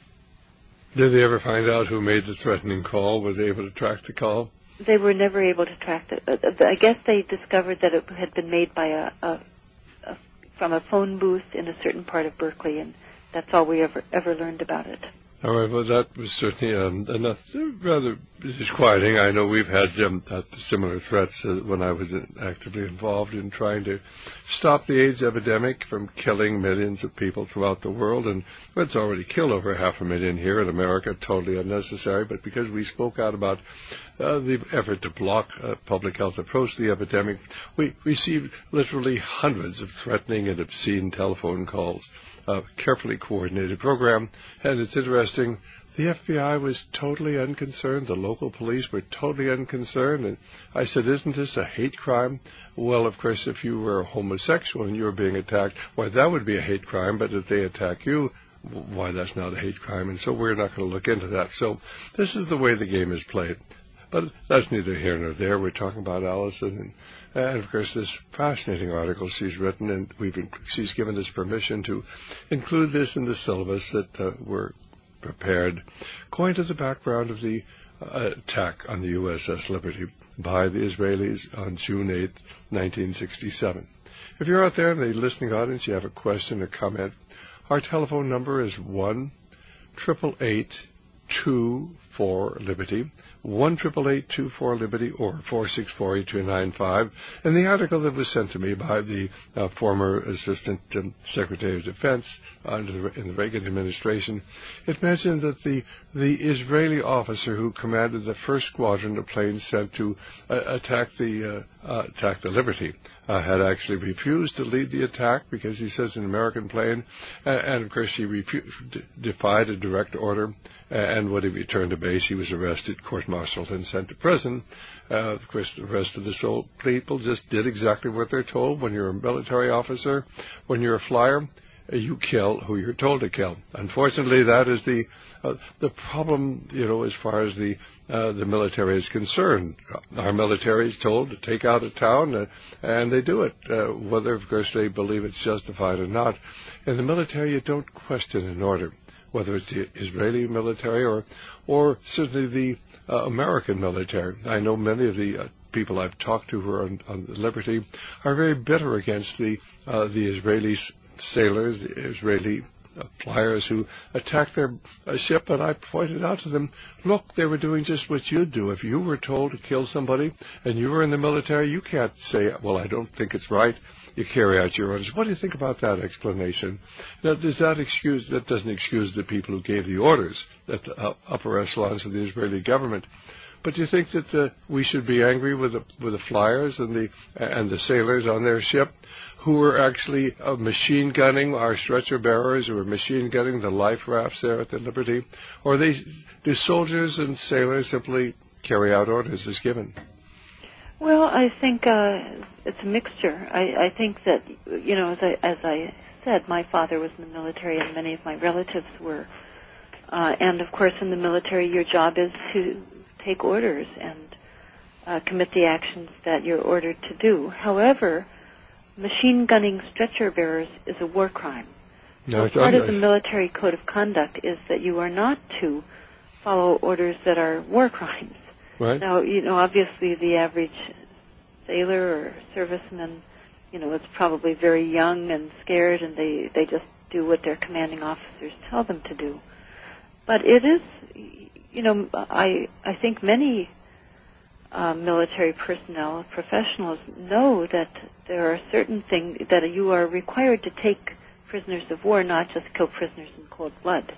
Did they ever find out who made the threatening call? Were they able to track the call? They were never able to track it. I guess they discovered that it had been made by from a phone booth in a certain part of Berkeley, and that's all we ever learned about it. However, that was certainly rather disquieting. I know we've had similar threats when I was actively involved in trying to stop the AIDS epidemic from killing millions of people throughout the world, and it's already killed over 500,000 here in America, totally unnecessary, but because we spoke out about the effort to block a public health approach to the epidemic, we received literally hundreds of threatening and obscene telephone calls. A carefully coordinated program, and it's interesting, the FBI was totally unconcerned, the local police were totally unconcerned, and I said, isn't this a hate crime? Well, of course, if you were a homosexual and you were being attacked, why, that would be a hate crime, but if they attack you, why, that's not a hate crime, and so we're not going to look into that. So this is the way the game is played. But that's neither here nor there. We're talking about Allison, and of course, this fascinating article she's written, and she's given us permission to include this in the syllabus that were prepared, going to the background of the attack on the USS Liberty by the Israelis on June 8, 1967. If you're out there in the listening audience, you have a question or comment, our telephone number is 1-888-24-LIBERTY, 1-888-24-LIBERTY, or 464-8295. And the article that was sent to me by the former Assistant Secretary of Defense in the Reagan administration, it mentioned that the Israeli officer who commanded the first squadron of planes sent to attack the Liberty had actually refused to lead the attack because he says an American plane, and of course he defied a direct order, and when he returned to base he was arrested, court-martialed, and sent to prison. Of course the rest of the people just did exactly what they're told. When you're a military officer, when you're a flyer, you kill who you're told to kill. Unfortunately, that is the problem, as far as the military is concerned. Our military is told to take out a town, and they do it, whether, of course, they believe it's justified or not. In the military, you don't question an order, whether it's the Israeli military or certainly the American military. I know many of the people I've talked to who are on the Liberty are very bitter against the Israeli sailors, the Israeli flyers who attacked their ship, but I pointed out to them, look, they were doing just what you'd do. If you were told to kill somebody and you were in the military, you can't say, well, I don't think it's right. You carry out your orders. What do you think about that explanation? Now, that doesn't excuse the people who gave the orders at the upper echelons of the Israeli government. But do you think that we should be angry with the flyers and the sailors on their ship who were actually machine gunning our stretcher bearers, who were machine gunning the life rafts there at the Liberty? Or do soldiers and sailors simply carry out orders as given? Well, I think it's a mixture. I think that, as I said, my father was in the military and many of my relatives were. And, of course, in the military, your job is to take orders. And commit the actions that you're ordered to do. However, machine gunning stretcher bearers is a war crime. So part of the military code of conduct is that you are not to follow orders that are war crimes. Right. Now, obviously the average sailor or serviceman, is probably very young and scared, and they just do what their commanding officers tell them to do. But it is, I think many military personnel, professionals, know that there are certain things that you are required to take prisoners of war, not just kill prisoners in cold blood.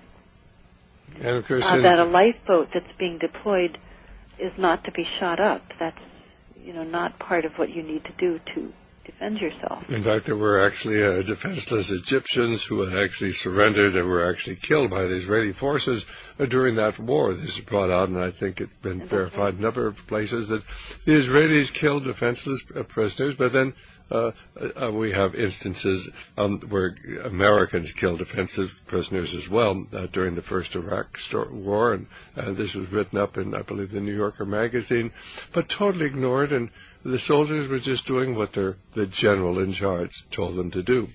And of course, that a lifeboat that's being deployed is not to be shot up. That's, not part of what you need to do to defend yourself. In fact, there were actually defenseless Egyptians who had actually surrendered and were actually killed by the Israeli forces during that war. This is brought out, and I think it's been verified in a number of places that the Israelis killed defenseless prisoners, but then we have instances where Americans killed defensive prisoners as well during the first Iraq war, and this was written up in, I believe, the New Yorker magazine, but totally ignored, and the soldiers were just doing what the general in charge told them to do.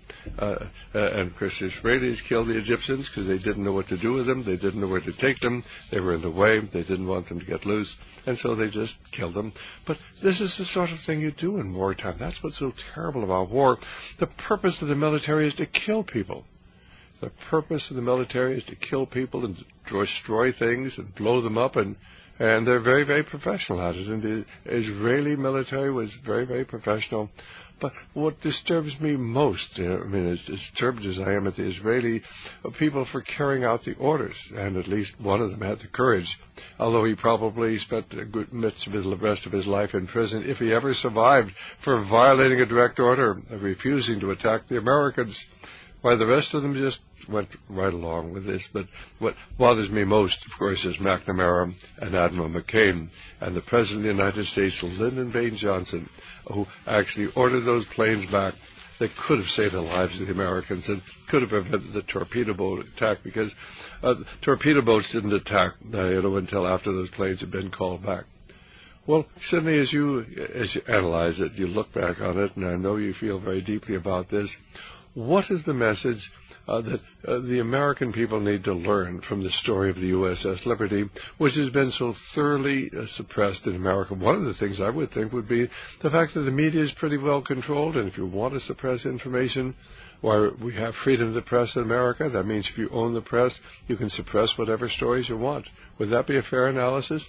And of course, the Israelis killed the Egyptians because they didn't know what to do with them. They didn't know where to take them. They were in the way. They didn't want them to get loose. And so they just killed them. But this is the sort of thing you do in wartime. That's what's so terrible about war. The purpose of the military is to kill people. The purpose of the military is to kill people and destroy things and blow them up, and they're very, very professional at it. And the Israeli military was very, very professional. But what disturbs me most, as disturbed as I am at the Israeli people for carrying out the orders, and at least one of them had the courage, although he probably spent a good the rest of his life in prison, if he ever survived, for violating a direct order, refusing to attack the Americans. Why, the rest of them just went right along with this. But what bothers me most, of course, is McNamara and Admiral McCain and the President of the United States, Lyndon Baines Johnson, who actually ordered those planes back that could have saved the lives of the Americans and could have prevented the torpedo boat attack, because torpedo boats didn't attack until after those planes had been called back. Well, Sidney, as you analyze it, you look back on it, and I know you feel very deeply about this, what is the message that the American people need to learn from the story of the USS Liberty, which has been so thoroughly suppressed in America? One of the things I would think would be the fact that the media is pretty well controlled, and if you want to suppress information, why, we have freedom of the press in America. That means if you own the press, you can suppress whatever stories you want. Would that be a fair analysis?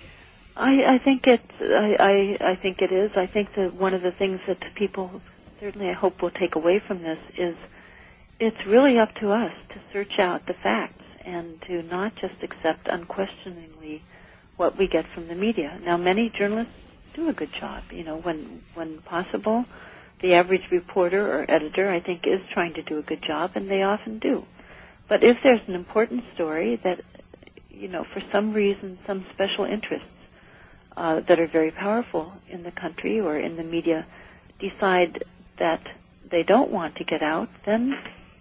I think it is. I think that one of the things that people, certainly I hope, will take away from this is it's really up to us to search out the facts and to not just accept unquestioningly what we get from the media. Now, many journalists do a good job. When possible, the average reporter or editor, I think, is trying to do a good job, and they often do. But if there's an important story that, for some reason, some special interests that are very powerful in the country or in the media decide that they don't want to get out, then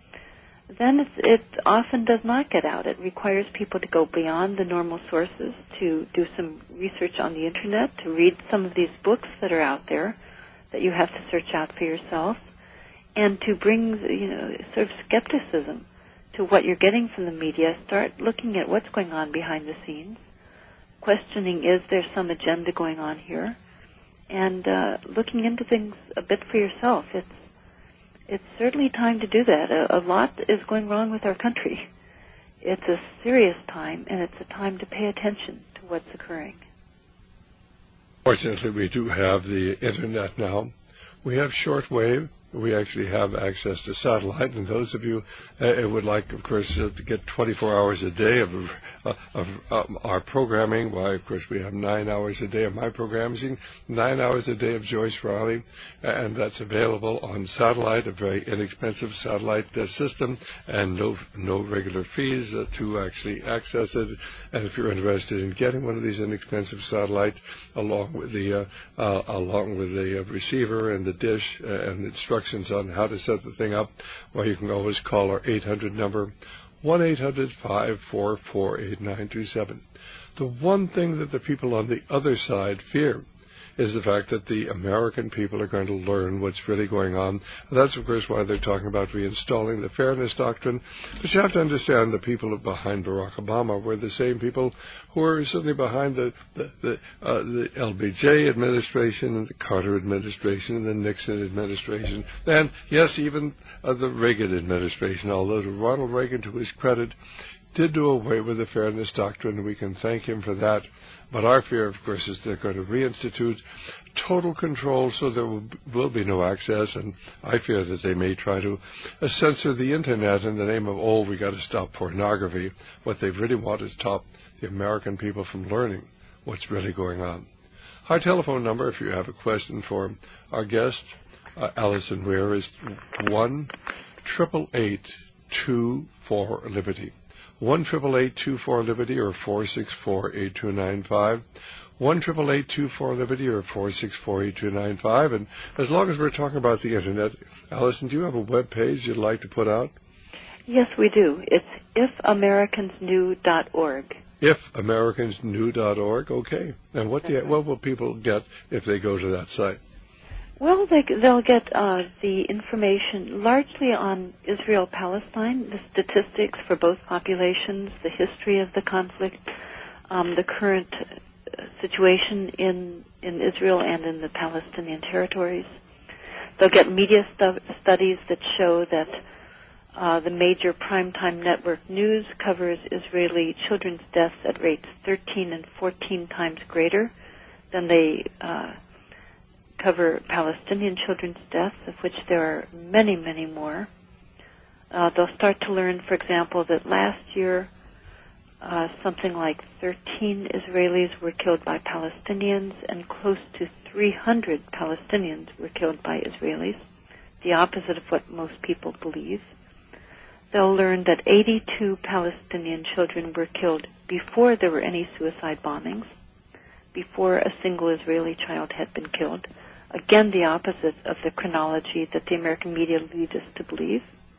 it often does not get out. It requires people to go beyond the normal sources, to do some research on the Internet, to read some of these books that are out there that you have to search out for yourself, and to bring, sort of skepticism to what you're getting from the media. Start looking at what's going on behind the scenes, questioning, is there some agenda going on here, and looking into things a bit for yourself. It's certainly time to do that. A lot is going wrong with our country. It's a serious time, and it's a time to pay attention to what's occurring. Fortunately, we do have the Internet now. We have shortwave. We actually have access to satellite, and those of you would like, of course, to get 24 hours a day of our programming. Why, of course, we have 9 hours a day of my programming, 9 hours a day of Joyce Riley, and that's available on satellite, a very inexpensive satellite system, and no regular fees to actually access it. And if you're interested in getting one of these inexpensive satellite, along with the receiver and the dish and the instructions on how to set the thing up, well, you can always call our 800 number, 1-800-544-8927. The one thing that the people on the other side fear is the fact that the American people are going to learn what's really going on. And that's, of course, why they're talking about reinstalling the Fairness Doctrine. But you have to understand the people behind Barack Obama were the same people who were certainly behind the LBJ administration and the Carter administration and the Nixon administration. And, yes, even the Reagan administration, although to Ronald Reagan, to his credit, did do away with the Fairness Doctrine, and we can thank him for that. But our fear, of course, is they're going to reinstitute total control so there will be no access, and I fear that they may try to censor the Internet in the name of, we got to stop pornography. What they really want is stop the American people from learning what's really going on. Our telephone number, if you have a question for our guest, Alison Weir, is 1-888-24-LIBERTY. 1-888-24-LIBERTY or 464-8295. 1-888-24-LIBERTY or 464-8295. And as long as we're talking about the Internet, Alison, do you have a web page you'd like to put out? Yes, we do. It's ifamericans.org. ifamericans.org, okay. And what will people get if they go to that site? Well, they'll get the information largely on Israel-Palestine, the statistics for both populations, the history of the conflict, the current situation in Israel and in the Palestinian territories. They'll get media studies that show that the major primetime network news covers Israeli children's deaths at rates 13 and 14 times greater than they cover Palestinian children's deaths, of which there are many, many more. They'll start to learn, for example, that last year something like 13 Israelis were killed by Palestinians and close to 300 Palestinians were killed by Israelis, the opposite of what most people believe. They'll learn that 82 Palestinian children were killed before there were any suicide bombings, before a single Israeli child had been killed. Again, the opposite of the chronology that the American media lead us to believe.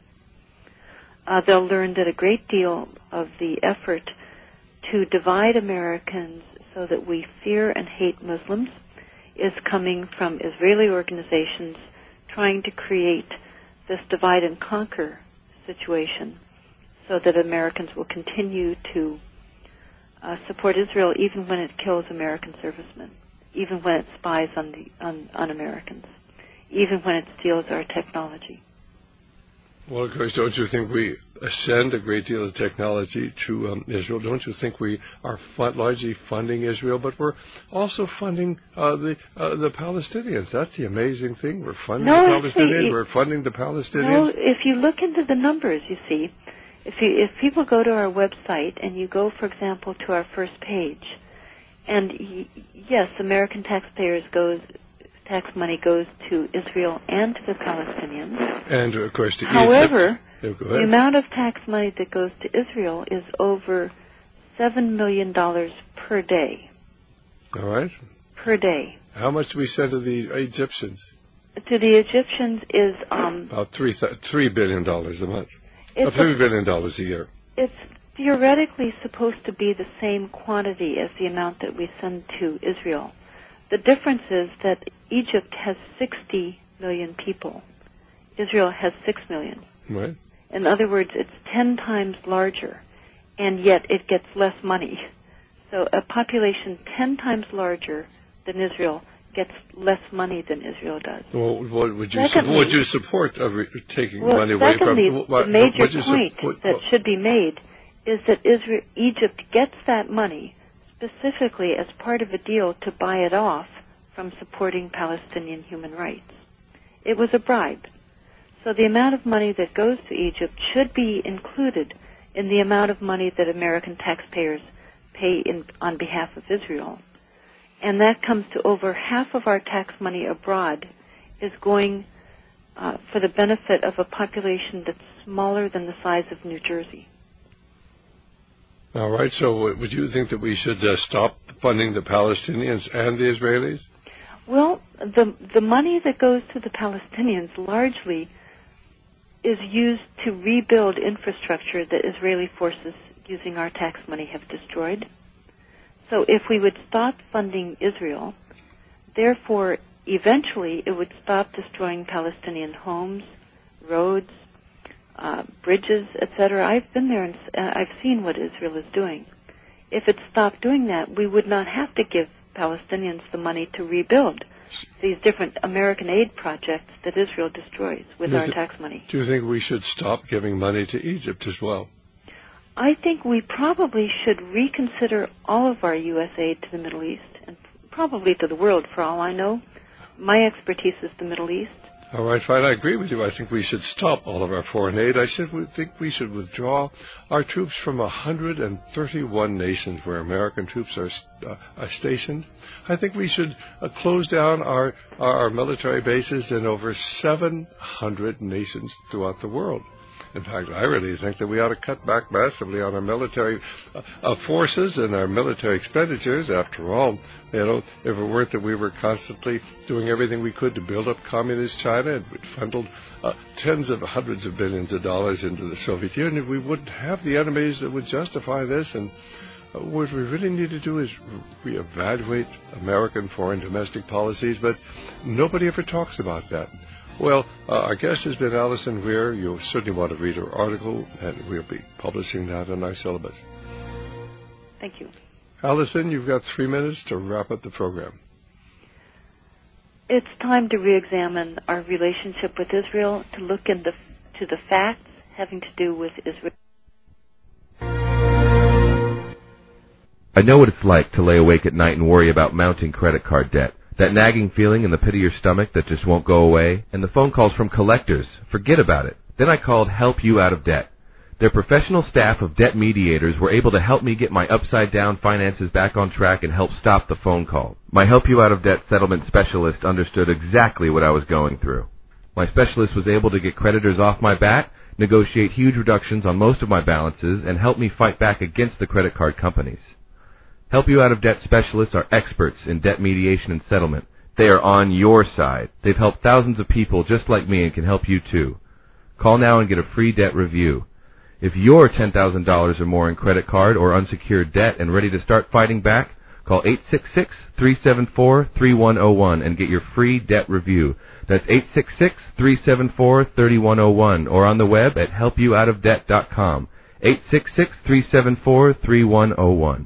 They'll learn that a great deal of the effort to divide Americans so that we fear and hate Muslims is coming from Israeli organizations trying to create this divide and conquer situation so that Americans will continue to support Israel even when it kills American servicemen, even when it spies on Americans, even when it steals our technology. Well, of course, don't you think we send a great deal of technology to Israel? Don't you think we are largely funding Israel, but we're also funding the Palestinians? That's the amazing thing. We're funding the Palestinians. We're funding the Palestinians. No, if you look into the numbers, you see, if people go to our website and you go, for example, to our first page, and yes, American tax money goes to Israel and to the Palestinians. And, of course, to However, Egypt. The amount of tax money that goes to Israel is over $7 million per day. All right. Per day. How much do we send to the Egyptians? To the Egyptians is... about $3 billion a month. $3 billion a year. It's theoretically supposed to be the same quantity as the amount that we send to Israel. The difference is that Egypt has 60 million people. Israel has 6 million. Right. In other words, it's 10 times larger, and yet it gets less money. So a population 10 times larger than Israel gets less money than Israel does. Well, would you support taking money away from? The major point that should be made is that Egypt gets that money specifically as part of a deal to buy it off from supporting Palestinian human rights. It was a bribe. So the amount of money that goes to Egypt should be included in the amount of money that American taxpayers pay on behalf of Israel. And that comes to over half of our tax money abroad is going for the benefit of a population that's smaller than the size of New Jersey. All right. So would you think that we should stop funding the Palestinians and the Israelis? Well, the money that goes to the Palestinians largely is used to rebuild infrastructure that Israeli forces using our tax money have destroyed. So if we would stop funding Israel, Therefore, eventually, it would stop destroying Palestinian homes, roads, bridges, etc. I've been there and I've seen what Israel is doing. If it stopped doing that, we would not have to give Palestinians the money to rebuild these different American aid projects that Israel destroys with our tax money. Do you think we should stop giving money to Egypt as well? I think we probably should reconsider all of our U.S. aid to the Middle East, and probably to the world, for all I know. My expertise is the Middle East. All right, fine. I agree with you. I think we should stop all of our foreign aid. I think we should withdraw our troops from 131 nations where American troops are stationed. I think we should close down our military bases in over 700 nations throughout the world. In fact, I really think that we ought to cut back massively on our military forces and our military expenditures. After all, if it weren't that we were constantly doing everything we could to build up communist China and we'd funneled tens of hundreds of billions of dollars into the Soviet Union, we wouldn't have the enemies that would justify this. And what we really need to do is reevaluate American foreign domestic policies, but nobody ever talks about that. Well, our guest has been Alison Weir. You'll certainly want to read her article, and we'll be publishing that in our syllabus. Thank you. Alison, you've got 3 minutes to wrap up the program. It's time to re-examine our relationship with Israel, to look to the facts having to do with Israel. I know what it's like to lay awake at night and worry about mounting credit card debt. That nagging feeling in the pit of your stomach that just won't go away, and the phone calls from collectors. Forget about it. Then I called Help You Out of Debt. Their professional staff of debt mediators were able to help me get my upside-down finances back on track and help stop the phone call. My Help You Out of Debt settlement specialist understood exactly what I was going through. My specialist was able to get creditors off my back, negotiate huge reductions on most of my balances, and help me fight back against the credit card companies. Help You Out of Debt specialists are experts in debt mediation and settlement. They are on your side. They've helped thousands of people just like me and can help you too. Call now and get a free debt review. If you're $10,000 or more in credit card or unsecured debt and ready to start fighting back, call 866-374-3101 and get your free debt review. That's 866-374-3101 or on the web at helpyououtofdebt.com. 866-374-3101.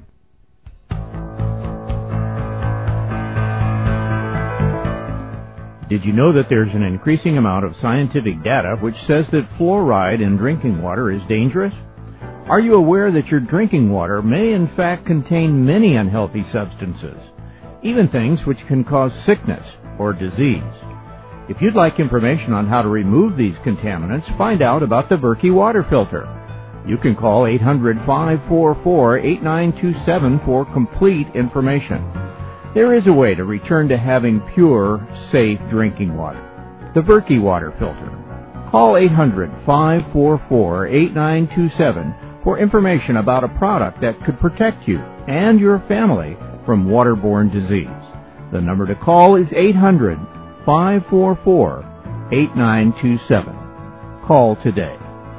Did you know that there's an increasing amount of scientific data which says that fluoride in drinking water is dangerous? Are you aware that your drinking water may in fact contain many unhealthy substances, even things which can cause sickness or disease? If you'd like information on how to remove these contaminants, find out about the Berkey water filter. You can call 800-544-8927 for complete information. There is a way to return to having pure, safe drinking water. The Berkey water filter. Call 800-544-8927 for information about a product that could protect you and your family from waterborne disease. The number to call is 800-544-8927. Call today.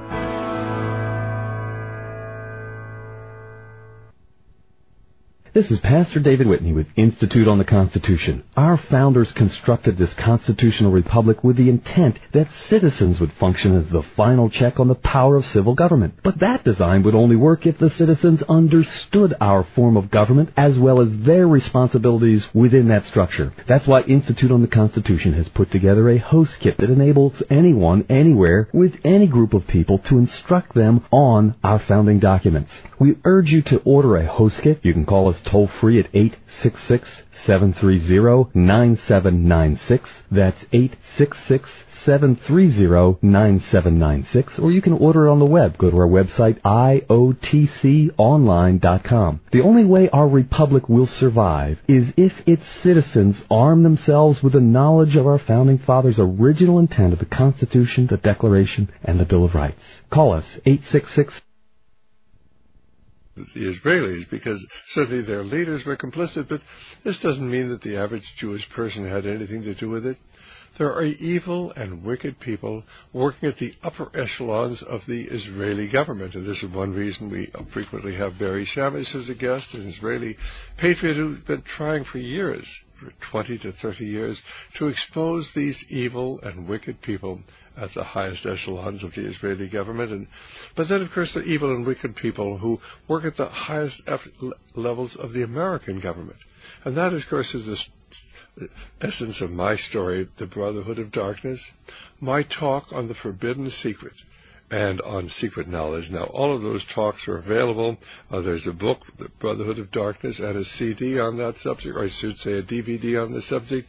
This is Pastor David Whitney with Institute on the Constitution. Our founders constructed this constitutional republic with the intent that citizens would function as the final check on the power of civil government. But that design would only work if the citizens understood our form of government as well as their responsibilities within that structure. That's why Institute on the Constitution has put together a host kit that enables anyone, anywhere, with any group of people to instruct them on our founding documents. We urge you to order a host kit. You can call us toll-free at 866-730-9796. That's 866-730-9796. Or you can order it on the web. Go to our website, iotconline.com. The only way our republic will survive is if its citizens arm themselves with the knowledge of our founding fathers' original intent of the Constitution, the Declaration, and the Bill of Rights. Call us, 866 the Israelis, because certainly their leaders were complicit, but this doesn't mean that the average Jewish person had anything to do with it. There are evil and wicked people working at the upper echelons of the Israeli government, and this is one reason we frequently have Barry Shamus as a guest, an Israeli patriot who's been trying for years, for 20 to 30 years, to expose these evil and wicked people at the highest echelons of the Israeli government. But then, of course, the evil and wicked people who work at the highest levels of the American government. And that, of course, is the essence of my story, The Brotherhood of Darkness, my talk on the forbidden secret and on secret knowledge. Now, all of those talks are available. There's a book, The Brotherhood of Darkness, and a CD on that subject, or I should say a DVD on the subject.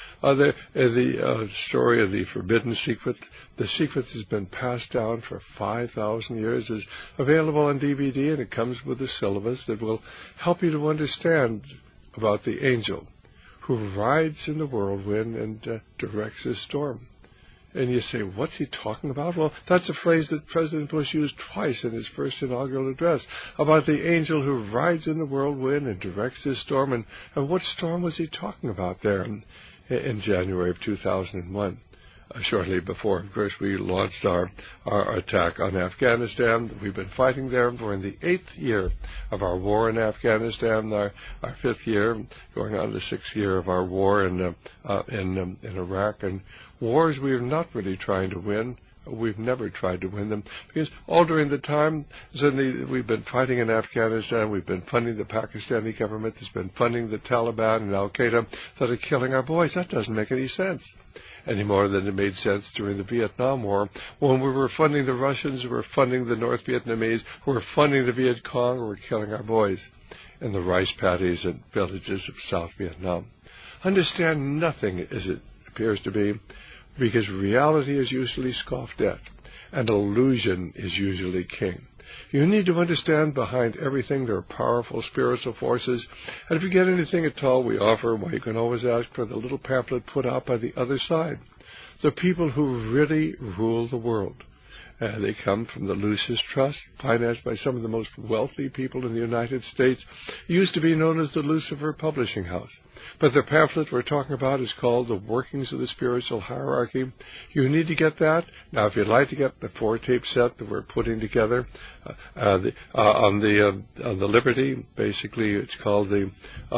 The story of the forbidden secret, the secret has been passed down for 5,000 years, is available on DVD, and it comes with a syllabus that will help you to understand about the angel who rides in the whirlwind and directs the storm. And you say, what's he talking about? Well, that's a phrase that President Bush used twice in his first inaugural address, about the angel who rides in the whirlwind and directs the storm. And what storm was he talking about there in January of 2001? Shortly before, of course, we launched our attack on Afghanistan. We've been fighting there. We're in the 8th year of our war in Afghanistan, our 5th year, going on the 6th year of our war in Iraq. And wars we are not really trying to win. We've never tried to win them, because all during the time we've been fighting in Afghanistan, we've been funding the Pakistani government that's been funding the Taliban and Al-Qaeda that are killing our boys. That doesn't make any sense any more than it made sense during the Vietnam War, when we were funding the Russians, we were funding the North Vietnamese, we were funding the Viet Cong, we were killing our boys in the rice paddies and villages of South Vietnam. Understand nothing as it appears to be, because reality is usually scoffed at, and illusion is usually king. You need to understand behind everything there are powerful spiritual forces, and if you get anything at all we offer, well, you can always ask for the little pamphlet put out by the other side. The people who really rule the world. They come from the Lucis Trust, financed by some of the most wealthy people in the United States. It used to be known as the Lucifer Publishing House. But the pamphlet we're talking about is called The Workings of the Spiritual Hierarchy. You need to get that. Now, if you'd like to get the 4-tape set that we're putting together on the Liberty, basically it's called the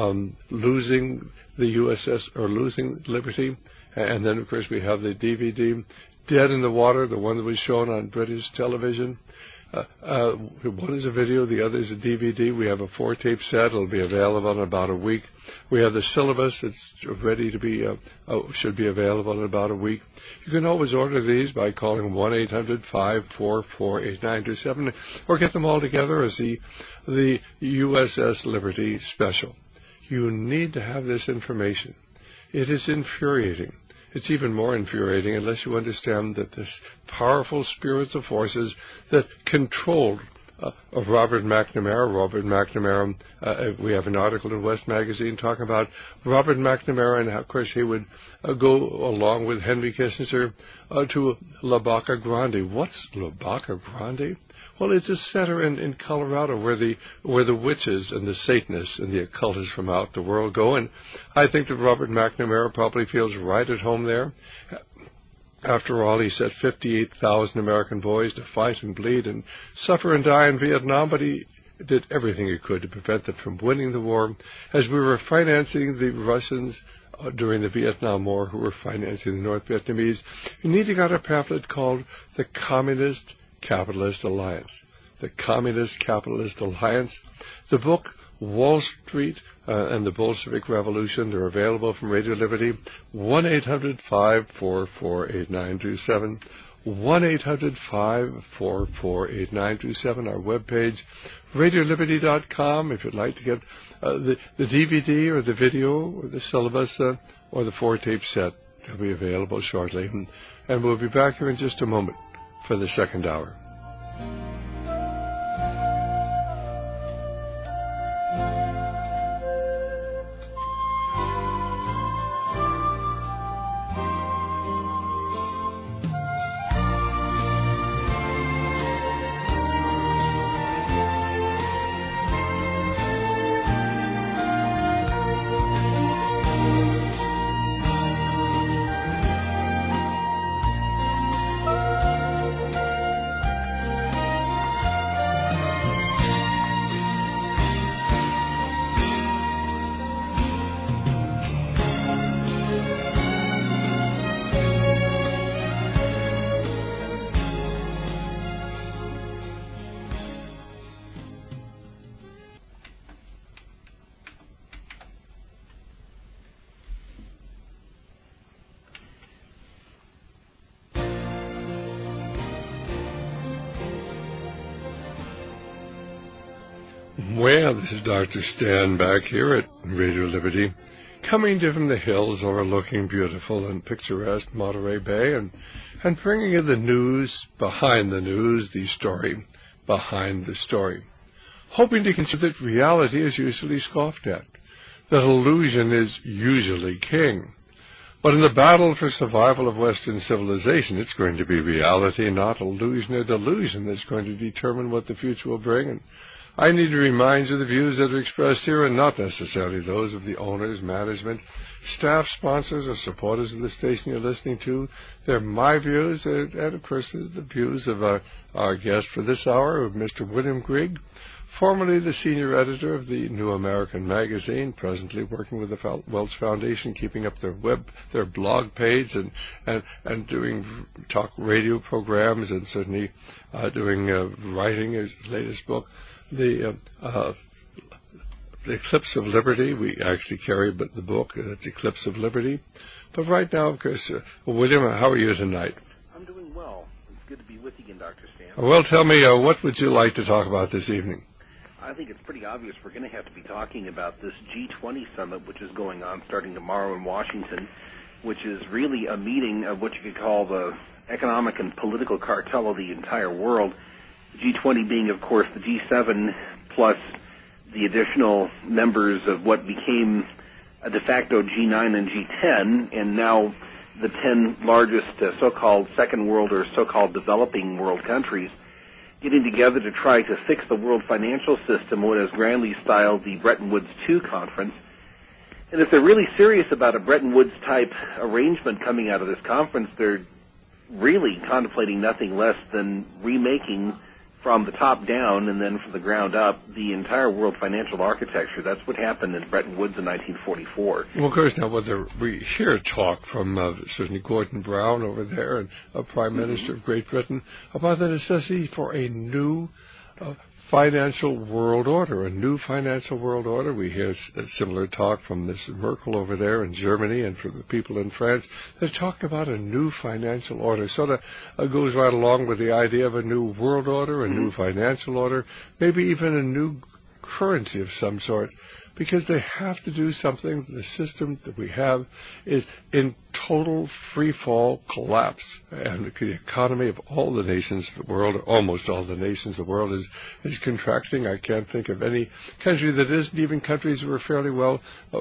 Losing the USS, or Losing Liberty. And then, of course, we have the DVD, Dead in the Water, the one that was shown on British television. One is a video, the other is a DVD. We have a 4-tape set. It'll be available in about a week. We have the syllabus. It's ready to be, should be available in about a week. You can always order these by calling 1-800-544-8927, or get them all together as the USS Liberty special. You need to have this information. It is infuriating. It's even more infuriating unless you understand that this powerful spiritual forces that controlled Robert McNamara. We have an article in West Magazine talking about Robert McNamara, and how, of course, he would go along with Henry Kissinger to La Baca Grande. What's La Baca Grande? Well, it's a center in Colorado where the witches and the Satanists and the occultists from out the world go, and I think that Robert McNamara probably feels right at home there. After all, he set 58,000 American boys to fight and bleed and suffer and die in Vietnam, but he did everything he could to prevent them from winning the war, as we were financing the Russians during the Vietnam War, who were financing the North Vietnamese. You need to get a pamphlet called The Communist Capitalist Alliance. The Communist Capitalist Alliance. The book, Wall Street and the Bolshevik Revolution. They're available from Radio Liberty. 1-800-544-8927. 1-800-544-8927. Our webpage, RadioLiberty.com. If you'd like to get the DVD or the video or the syllabus or the 4-tape set, they'll be available shortly. And we'll be back here in just a moment for the second hour. Well, this is Dr. Stan back here at Radio Liberty, coming to you from the hills overlooking beautiful and picturesque Monterey Bay and bringing you the news behind the news, the story behind the story. Hoping to consider that reality is usually scoffed at, that illusion is usually king. But in the battle for survival of Western civilization, it's going to be reality, not illusion or delusion, that's going to determine what the future will bring. And I need to remind you the views that are expressed here are not necessarily those of the owners, management, staff, sponsors, or supporters of the station you're listening to. They're my views, and of course, the views of our guest for this hour, Mr. William Grigg, formerly the senior editor of the New American Magazine, presently working with the Welch Foundation, keeping up their blog page and doing talk radio programs, and certainly doing writing his latest book, The Eclipse of Liberty. We actually carry the book, it's Eclipse of Liberty. But right now, of course, William, how are you tonight? I'm doing well. It's good to be with you again, Dr. Stan. Well, tell me, what would you like to talk about this evening? I think it's pretty obvious we're going to have to be talking about this G20 summit, which is going on starting tomorrow in Washington, which is really a meeting of what you could call the economic and political cartel of the entire world. The G20 being, of course, the G7 plus the additional members of what became a de facto G9 and G10, and now the 10 largest so-called second world or so-called developing world countries, getting together to try to fix the world financial system, what is grandly styled the Bretton Woods II conference. And if they're really serious about a Bretton Woods-type arrangement coming out of this conference, they're really contemplating nothing less than remaking from the top down and then from the ground up the entire world financial architecture. That's what happened in Bretton Woods in 1944. Well, of course, now we hear talk from certainly Gordon Brown over there and Prime Minister of Great Britain about the necessity for a new financial world order, a new financial world order. We hear similar talk from Ms. Merkel over there in Germany and from the people in France. They're talking about a new financial order. Sort of goes right along with the idea of a new world order, a new financial order, maybe even a new currency of some sort, because they have to do something. The system that we have is in total free-fall collapse, and the economy of all the nations of the world, almost all the nations of the world, is contracting. I can't think of any country that isn't, even countries that are fairly well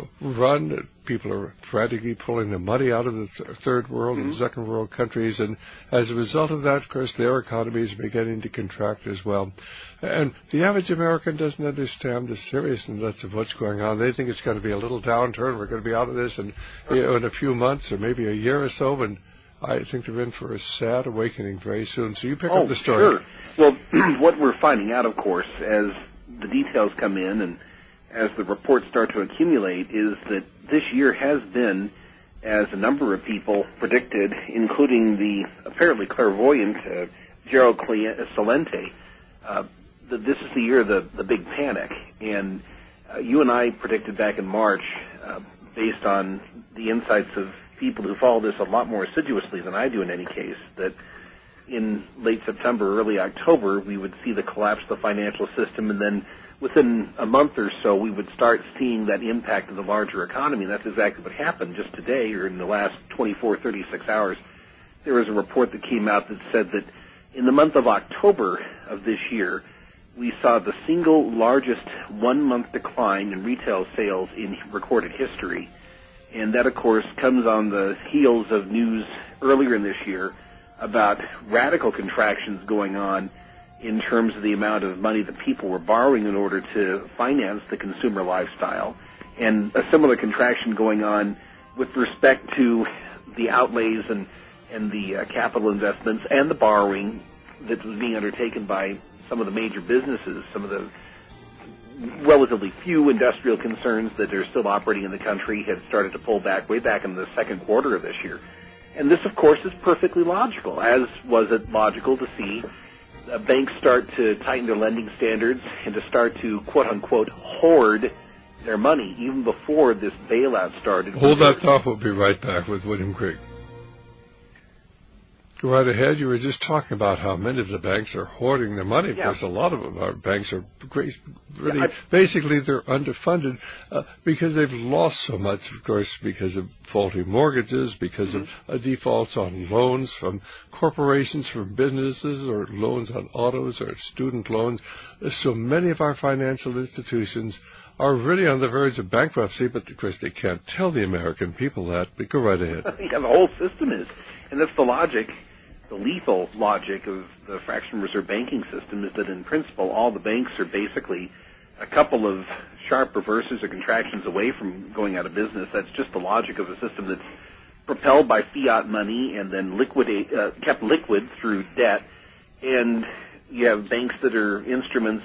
run. People are frantically pulling the money out of the third world and second world countries, and as a result of that, of course, their economies are beginning to contract as well. And the average American doesn't understand the seriousness of what's going on. They think it's going to be a little downturn. We're going to be out of this in a few months or maybe a year or so, and I think they're in for a sad awakening very soon. So you pick up the story. Sure. Well, what we're finding out, of course, as the details come in and as the reports start to accumulate, is that this year has been, as a number of people predicted, including the apparently clairvoyant Gerald Celente, that this is the year of the big panic. And you and I predicted back in March, based on the insights of people who follow this a lot more assiduously than I do in any case, that in late September, early October, we would see the collapse of the financial system, and then within a month or so, we would start seeing that impact of the larger economy. And that's exactly what happened just today, or in the last 24, 36 hours. There was a report that came out that said that in the month of October of this year, we saw the single largest one-month decline in retail sales in recorded history. And that, of course, comes on the heels of news earlier in this year about radical contractions going on in terms of the amount of money that people were borrowing in order to finance the consumer lifestyle, and a similar contraction going on with respect to the outlays and the capital investments and the borrowing that was being undertaken by some of the major businesses, some of the relatively few industrial concerns that are still operating in the country had started to pull back way back in the second quarter of this year. And this, of course, is perfectly logical, as was it logical to see banks start to tighten their lending standards and to start to, quote-unquote, hoard their money even before this bailout started. Hold that thought. We'll be right back with William Grigg. Go right ahead. You were just talking about how many of the banks are hoarding their money. Of course, a lot of them, our banks are basically they're underfunded because they've lost so much, of course, because of faulty mortgages, because of defaults on loans from corporations, from businesses, or loans on autos or student loans. So many of our financial institutions are really on the verge of bankruptcy, but of course they can't tell the American people that. But go right ahead. Yeah, the whole system is. And that's the logic. The lethal logic of the fractional reserve banking system is that in principle all the banks are basically a couple of sharp reverses or contractions away from going out of business. That's just the logic of a system that's propelled by fiat money and then kept liquid through debt. And you have banks that are instruments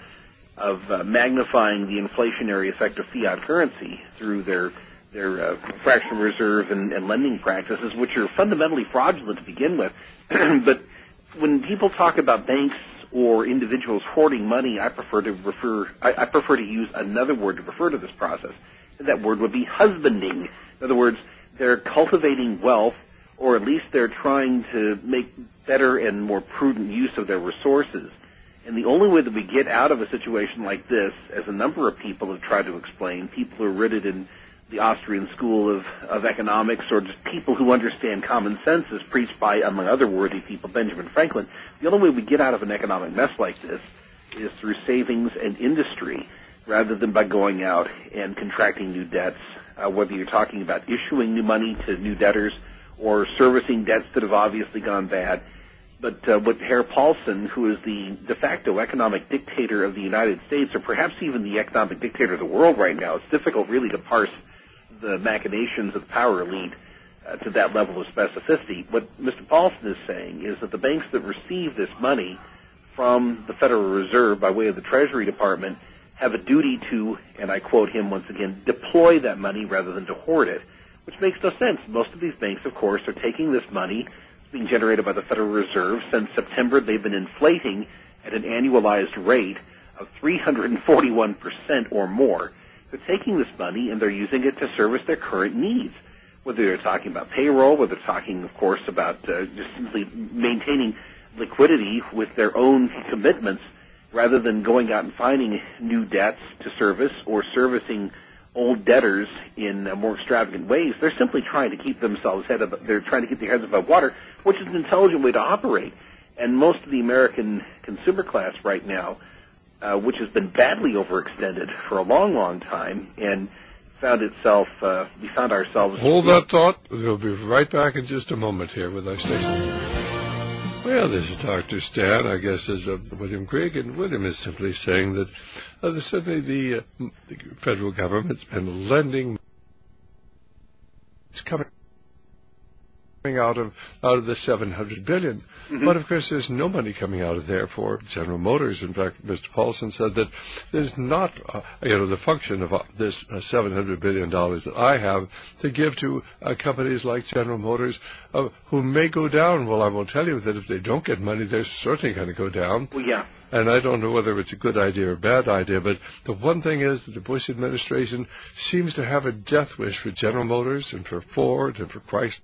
of magnifying the inflationary effect of fiat currency through their fractional reserve and lending practices, which are fundamentally fraudulent to begin with. But when people talk about banks or individuals hoarding money, I prefer to use another word to refer to this process. And that word would be husbanding. In other words, they're cultivating wealth, or at least they're trying to make better and more prudent use of their resources. And the only way that we get out of a situation like this, as a number of people have tried to explain, people who are rooted in the Austrian school of economics, or just people who understand common sense as preached by, among other worthy people, Benjamin Franklin, the only way we get out of an economic mess like this is through savings and industry, rather than by going out and contracting new debts, whether you're talking about issuing new money to new debtors or servicing debts that have obviously gone bad. But what Herr Paulson, who is the de facto economic dictator of the United States, or perhaps even the economic dictator of the world right now, it's difficult really to parse the machinations of the power elite to that level of specificity. What Mr. Paulson is saying is that the banks that receive this money from the Federal Reserve by way of the Treasury Department have a duty to, and I quote him once again, deploy that money rather than to hoard it, which makes no sense. Most of these banks, of course, are taking this money being generated by the Federal Reserve. Since September, they've been inflating at an annualized rate of 341% or more. They're taking this money and they're using it to service their current needs, whether they're talking about payroll, whether they're talking, of course, about just simply maintaining liquidity with their own commitments rather than going out and finding new debts to service or servicing old debtors in more extravagant ways. They're simply trying to keep themselves they're trying to keep their heads above water, which is an intelligent way to operate. And most of the American consumer class right now, which has been badly overextended for a long, long time, and we found ourselves... Hold that thought. We'll be right back in just a moment here with our station. Well, this is Dr. Stan, I guess, is William Grigg, and William is simply saying that certainly the federal government's been lending. It's coming out of the $700 billion. Mm-hmm. But, of course, there's no money coming out of there for General Motors. In fact, Mr. Paulson said that there's not, the function of this $700 billion that I have to give to companies like General Motors who may go down. Well, I will tell you that if they don't get money, they're certainly going to go down. Well, yeah. And I don't know whether it's a good idea or a bad idea, but the one thing is that the Bush administration seems to have a death wish for General Motors and for Ford and for Chrysler.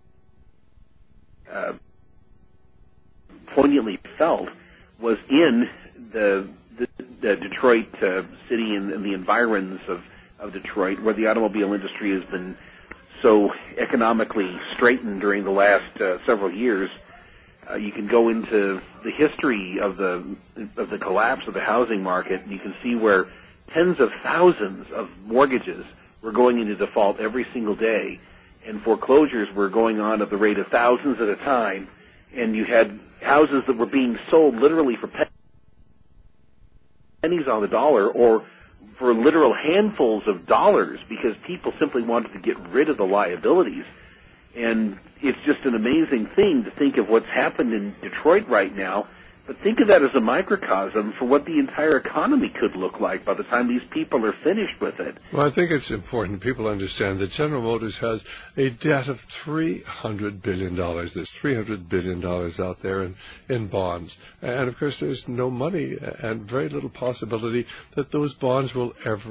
Poignantly felt was in the Detroit city and the environs of Detroit, where the automobile industry has been so economically straightened during the last several years. You can go into the history of the collapse of the housing market, and you can see where tens of thousands of mortgages were going into default every single day, and foreclosures were going on at the rate of thousands at a time, and you had houses that were being sold literally for pennies on the dollar or for literal handfuls of dollars because people simply wanted to get rid of the liabilities. And it's just an amazing thing to think of what's happened in Detroit right now, but think of that as a microcosm for what the entire economy could look like by the time these people are finished with it. Well, I think it's important people understand that General Motors has a debt of $300 billion. There's $300 billion out there in bonds. And, of course, there's no money and very little possibility that those bonds will ever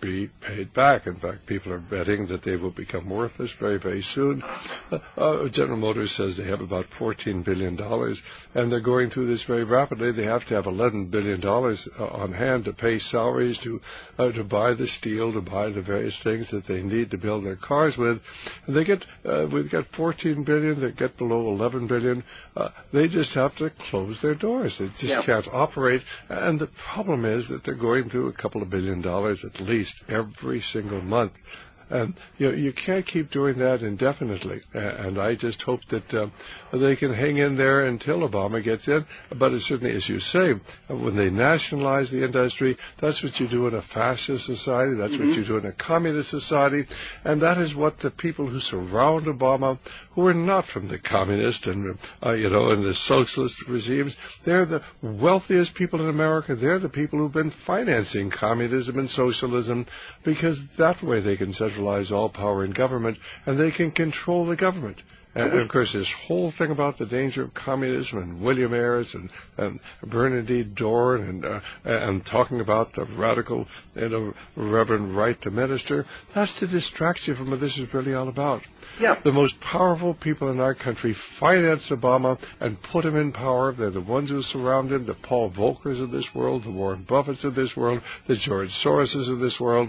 be paid back. In fact, people are betting that they will become worthless very, very soon. General Motors says they have about $14 billion, and they're going through this very rapidly. They have to have $11 billion on hand to pay salaries, to buy the steel, to buy the various things that they need to build their cars with. And we've got $14 billion. They get below $11 billion. They just have to close their doors. They just can't operate. And the problem is that they're going through a couple of $1 billion at least every single month. And you can't keep doing that indefinitely. And I just hope that they can hang in there until Obama gets in. But it's certainly, as you say, when they nationalize the industry, that's what you do in a fascist society. That's what you do in a communist society. And that is what the people who surround Obama, who are not from the communist and and the socialist regimes, they're the wealthiest people in America. They're the people who've been financing communism and socialism, because that way they can centralize all power in government, and they can control the government. And of course, this whole thing about the danger of communism and William Ayres and Bernadette Dorn and talking about the radical, Reverend Wright, the minister, that's to distract you from what this is really all about. Yeah. The most powerful people in our country finance Obama and put him in power. They're the ones who surround him, the Paul Volckers of this world, the Warren Buffetts of this world, the George Soroses of this world.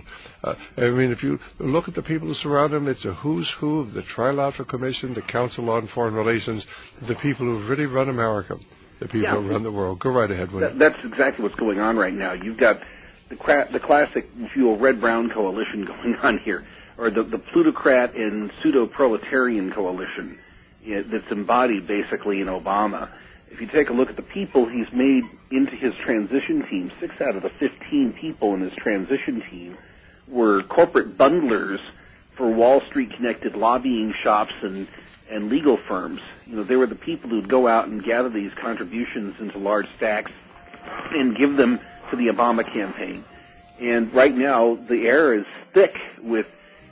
If you look at the people who surround him, it's a who's who of the Trilateral Commission, the Council on Foreign Relations, the people who really run America, the people who run the world. Go right ahead, William. That's exactly what's going on right now. You've got the classic, if you will, red-brown coalition going on here, or the plutocrat and pseudo-proletarian coalition that's embodied basically in Obama. If you take a look at the people he's made into his transition team, 6 out of the 15 people in his transition team were corporate bundlers for Wall Street-connected lobbying shops and legal firms. They were the people who'd go out and gather these contributions into large stacks and give them to the Obama campaign. And right now, the air is thick with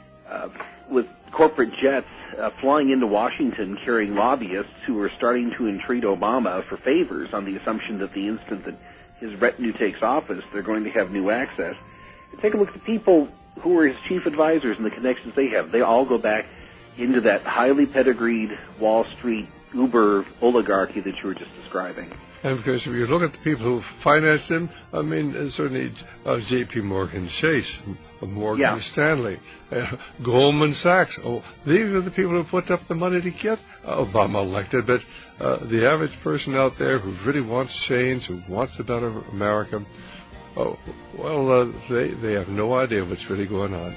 corporate jets flying into Washington carrying lobbyists who are starting to entreat Obama for favors on the assumption that the instant that his retinue takes office, they're going to have new access. And take a look at the people who are his chief advisors and the connections they have. They all go back into that highly pedigreed Wall Street Uber oligarchy that you were just describing. And of course, if you look at the people who finance him, certainly J.P. Morgan Chase, Morgan Stanley, Goldman Sachs. These are the people who put up the money to get Obama elected. But the average person out there who really wants change, who wants a better America, they have no idea what's really going on.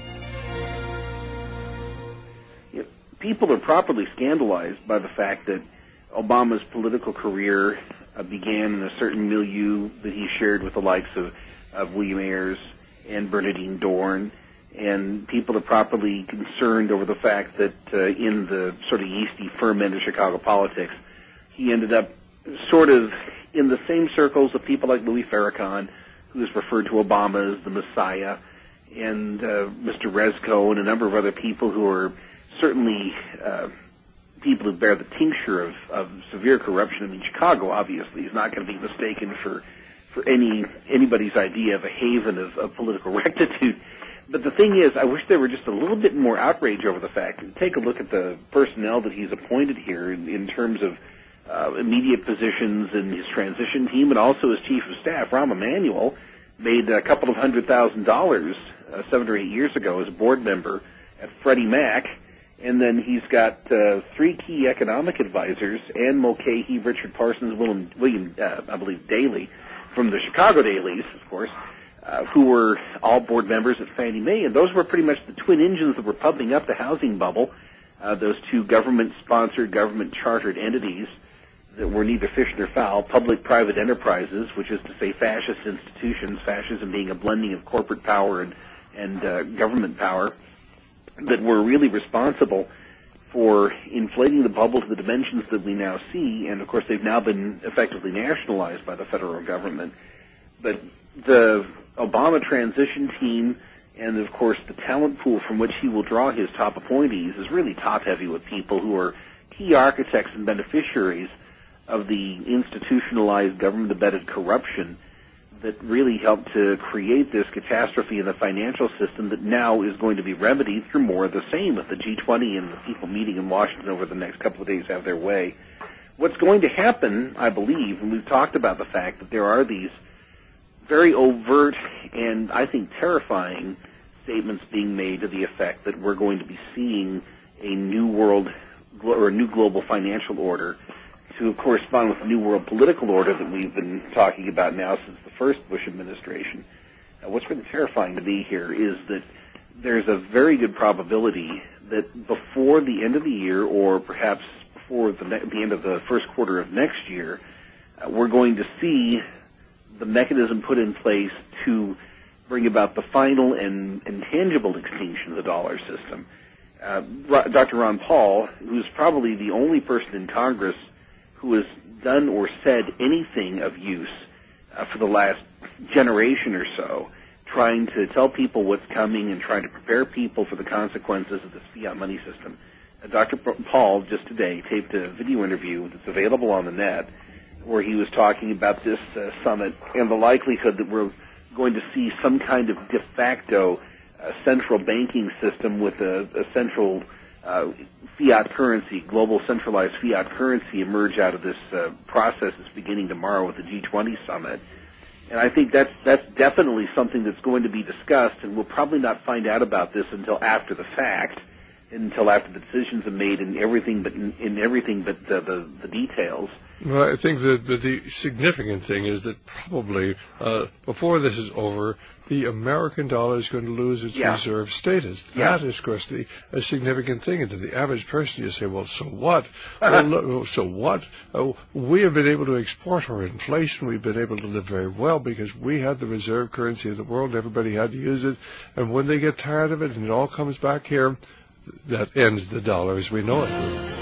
People are properly scandalized by the fact that Obama's political career began in a certain milieu that he shared with the likes of William Ayres and Bernadette Dorn, and people are properly concerned over the fact that in the sort of yeasty ferment of Chicago politics, he ended up sort of in the same circles of people like Louis Farrakhan, who is referred to Obama as the Messiah, and Mr. Rezko and a number of other people who are certainly people who bear the tincture of severe corruption. Chicago, obviously, is not going to be mistaken for anybody's idea of a haven of political rectitude. But the thing is, I wish there were just a little bit more outrage over the fact. Take a look at the personnel that he's appointed here in terms of immediate positions in his transition team, and also his chief of staff, Rahm Emanuel, made a couple of $100,000 7 or 8 years ago as a board member at Freddie Mac. And then he's got 3 key economic advisors, Ann Mulcahy, Richard Parsons, William I believe, Daley, from the Chicago dailies, of course, who were all board members at Fannie Mae. And those were pretty much the twin engines that were pumping up the housing bubble, those 2 government-sponsored, government-chartered entities that were neither fish nor fowl, public-private enterprises, which is to say fascist institutions, fascism being a blending of corporate power and government power, that were really responsible for inflating the bubble to the dimensions that we now see, and of course they've now been effectively nationalized by the federal government. But the Obama transition team and of course the talent pool from which he will draw his top appointees is really top-heavy with people who are key architects and beneficiaries of the institutionalized government-embedded corruption that really helped to create this catastrophe in the financial system that now is going to be remedied through more of the same if the G20 and the people meeting in Washington over the next couple of days have their way. What's going to happen, I believe, and we've talked about the fact that there are these very overt and I think terrifying statements being made to the effect that we're going to be seeing a new world or a new global financial order to correspond with the new world political order that we've been talking about now since the first Bush administration. What's really terrifying to me here is that there's a very good probability that before the end of the year or perhaps before the end of the first quarter of next year, we're going to see the mechanism put in place to bring about the final and tangible extinction of the dollar system. Dr. Ron Paul, who's probably the only person in Congress who has done or said anything of use for the last generation or so, trying to tell people what's coming and trying to prepare people for the consequences of this fiat money system. Dr. Paul just today taped a video interview that's available on the net where he was talking about this summit and the likelihood that we're going to see some kind of de facto central banking system with a central fiat currency, global centralized fiat currency emerge out of this process that's beginning tomorrow with the G20 summit. And I think that's definitely something that's going to be discussed, and we'll probably not find out about this until after the fact, until after the decisions are made in everything but the details. Well, I think that the significant thing is that probably before this is over, the American dollar is going to lose its reserve status. That is, of course, a significant thing. And to the average person, you say, well, so what? So what? We have been able to export our inflation. We've been able to live very well because we had the reserve currency of the world. Everybody had to use it. And when they get tired of it and it all comes back here, that ends the dollar as we know it.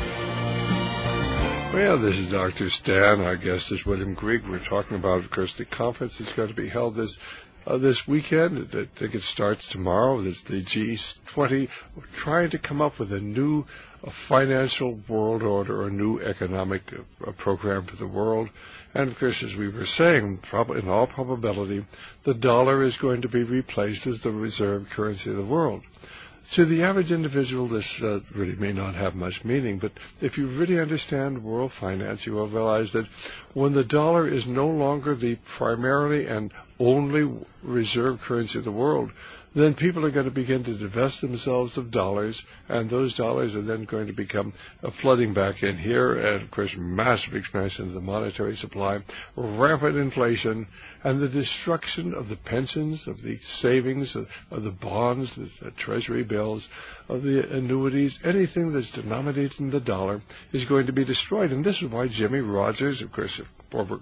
Well, this is Dr. Stan. Our guest is William Grieg. We're talking about, of course, the conference that's going to be held this weekend. I think it starts tomorrow. It's the G20. We're trying to come up with a new financial world order, a new economic program for the world. And, of course, as we were saying, in all probability, the dollar is going to be replaced as the reserve currency of the world. To the average individual, this really may not have much meaning, but if you really understand world finance, you will realize that when the dollar is no longer the primarily and only reserve currency of the world, then people are going to begin to divest themselves of dollars, and those dollars are then going to become flooding back in here, and, of course, massive expansion of the monetary supply, rampant inflation, and the destruction of the pensions, of the savings, of the bonds, the treasury bills, of the annuities. Anything that's denominated in the dollar is going to be destroyed. And this is why Jimmy Rogers, of course, former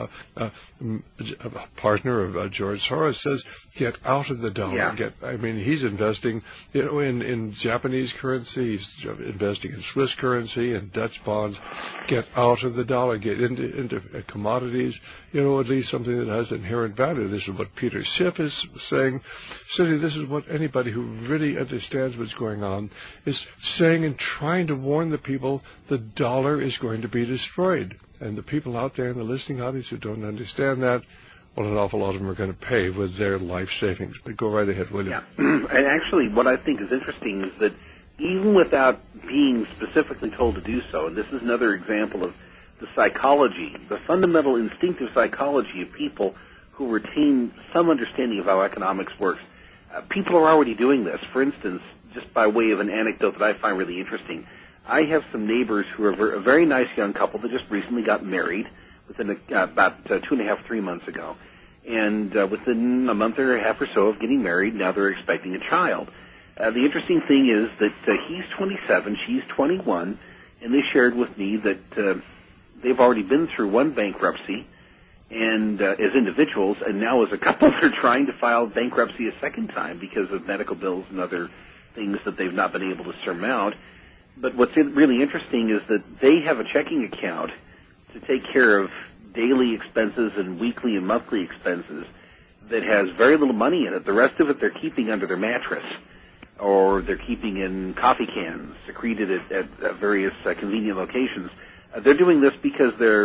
a partner of George Soros, says, get out of the dollar. He's investing, in Japanese currency. He's investing in Swiss currency and Dutch bonds. Get out of the dollar. Get into commodities. At least something that has inherent value. This is what Peter Schiff is saying. Certainly, this is what anybody who really understands what's going on is saying and trying to warn the people. The dollar is going to be destroyed. And the people out there in the listening audience who don't understand that, well, an awful lot of them are going to pay with their life savings. But go right ahead, William. Yeah. And actually, what I think is interesting is that even without being specifically told to do so, and this is another example of the psychology, the fundamental instinctive psychology of people who retain some understanding of how economics works, people are already doing this. For instance, just by way of an anecdote that I find really interesting, I have some neighbors who are a very nice young couple that just recently got married within about 2.5, 3 months ago. And within a month and a half or so of getting married, now they're expecting a child. The interesting thing is that he's 27, she's 21, and they shared with me that they've already been through one bankruptcy and as individuals, and now as a couple they're trying to file bankruptcy a second time because of medical bills and other things that they've not been able to surmount. But what's really interesting is that they have a checking account to take care of daily expenses and weekly and monthly expenses that has very little money in it. The rest of it they're keeping under their mattress, or they're keeping in coffee cans secreted at various convenient locations. They're doing this because they're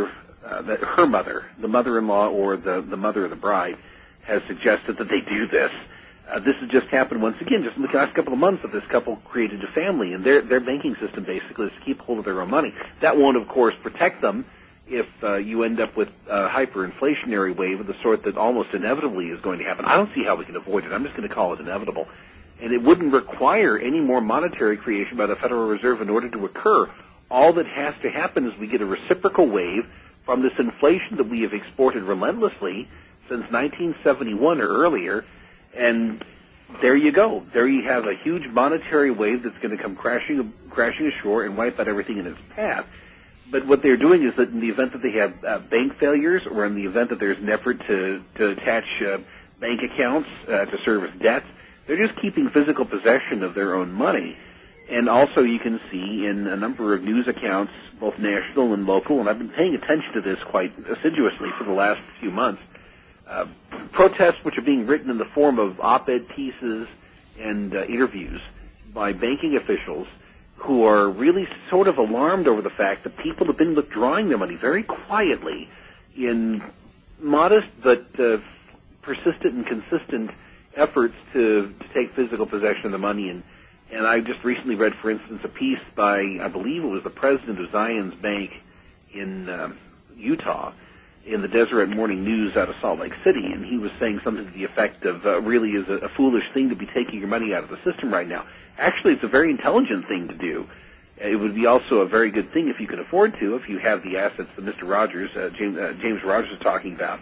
that her mother, the mother-in-law or the mother of the bride, has suggested that they do this. This has just happened once again, just in the last couple of months, that this couple created a family, and their banking system basically is to keep hold of their own money. That won't, of course, protect them if you end up with a hyperinflationary wave of the sort that almost inevitably is going to happen. I don't see how we can avoid it. I'm just going to call it inevitable. And it wouldn't require any more monetary creation by the Federal Reserve in order to occur. All that has to happen is we get a reciprocal wave from this inflation that we have exported relentlessly since 1971 or earlier, and there you go. There you have a huge monetary wave that's going to come crashing ashore and wipe out everything in its path. But what they're doing is that in the event that they have bank failures, or in the event that there's an effort to attach bank accounts to service debts, they're just keeping physical possession of their own money. And also you can see in a number of news accounts, both national and local, and I've been paying attention to this quite assiduously for the last few months, protests which are being written in the form of op-ed pieces and interviews by banking officials who are really sort of alarmed over the fact that people have been withdrawing their money very quietly in modest but persistent and consistent efforts to take physical possession of the money. And I just recently read, for instance, a piece by, I believe it was the president of Zions Bank in Utah, in the Deseret Morning News out of Salt Lake City, and he was saying something to the effect of, really is a foolish thing to be taking your money out of the system right now. Actually, it's a very intelligent thing to do. It would be also a very good thing if you can afford to, if you have the assets that Mr. Rogers, James Rogers is talking about,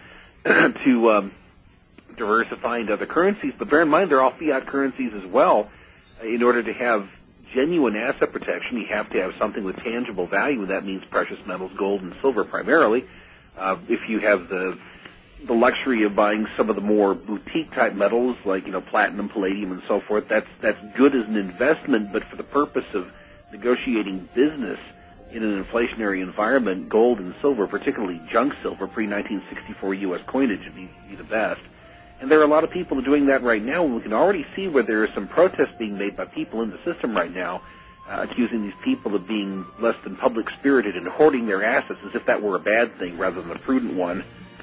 to diversify into other currencies. But bear in mind, they're all fiat currencies as well. In order to have genuine asset protection, you have to have something with tangible value, and that means precious metals, gold and silver primarily. If you have the luxury of buying some of the more boutique-type metals, like, platinum, palladium, and so forth, that's good as an investment, but for the purpose of negotiating business in an inflationary environment, gold and silver, particularly junk silver, pre-1964 U.S. coinage, would be the best. And there are a lot of people doing that right now, and we can already see where there are some protests being made by people in the system right now, accusing these people of being less than public-spirited and hoarding their assets as if that were a bad thing rather than a prudent one.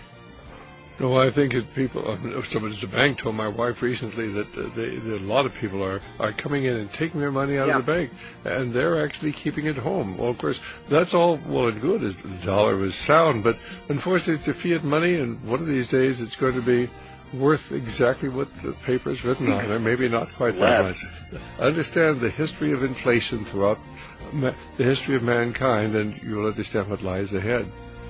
No, I think somebody at the bank told my wife recently that a lot of people are coming in and taking their money out of the bank, and they're actually keeping it home. Well, of course, that's all well and good as the dollar was sound, but unfortunately it's a fiat money, and one of these days it's going to be worth exactly what the paper's written on, or maybe not quite that much. Understand the history of inflation throughout the history of mankind, and you'll understand what lies ahead.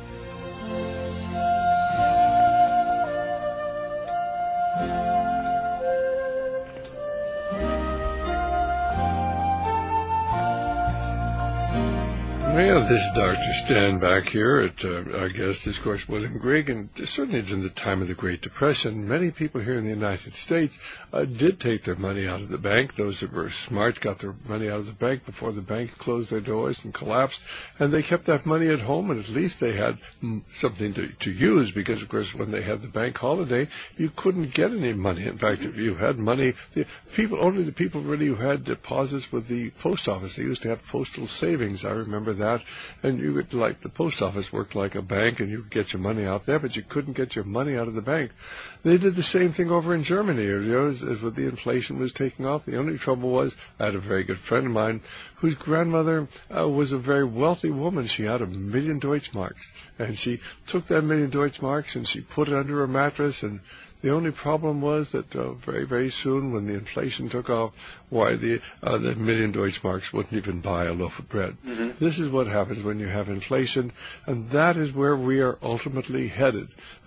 Well, this is Dr. Stan back here at our guest is, of course, William Grigg, and certainly during the time of the Great Depression, many people here in the United States did take their money out of the bank. Those that were smart got their money out of the bank before the bank closed their doors and collapsed, and they kept that money at home, and at least they had something to use, because, of course, when they had the bank holiday, you couldn't get any money. In fact, if you had money, only the people really who had deposits with the post office. They used to have postal savings. I remember that. And you would, like, the post office worked like a bank, and you could get your money out there, but you couldn't get your money out of the bank. They did the same thing over in Germany, as the inflation was taking off. The only trouble was, I had a very good friend of mine whose grandmother was a very wealthy woman. She had 1 million Deutschmarks, and she took that 1 million Deutschmarks and she put it under her mattress, and the only problem was that very, very soon, when the inflation took off, the 1 million Deutschmarks wouldn't even buy a loaf of bread. Mm-hmm. This is what happens when you have inflation, and that is where we are ultimately headed.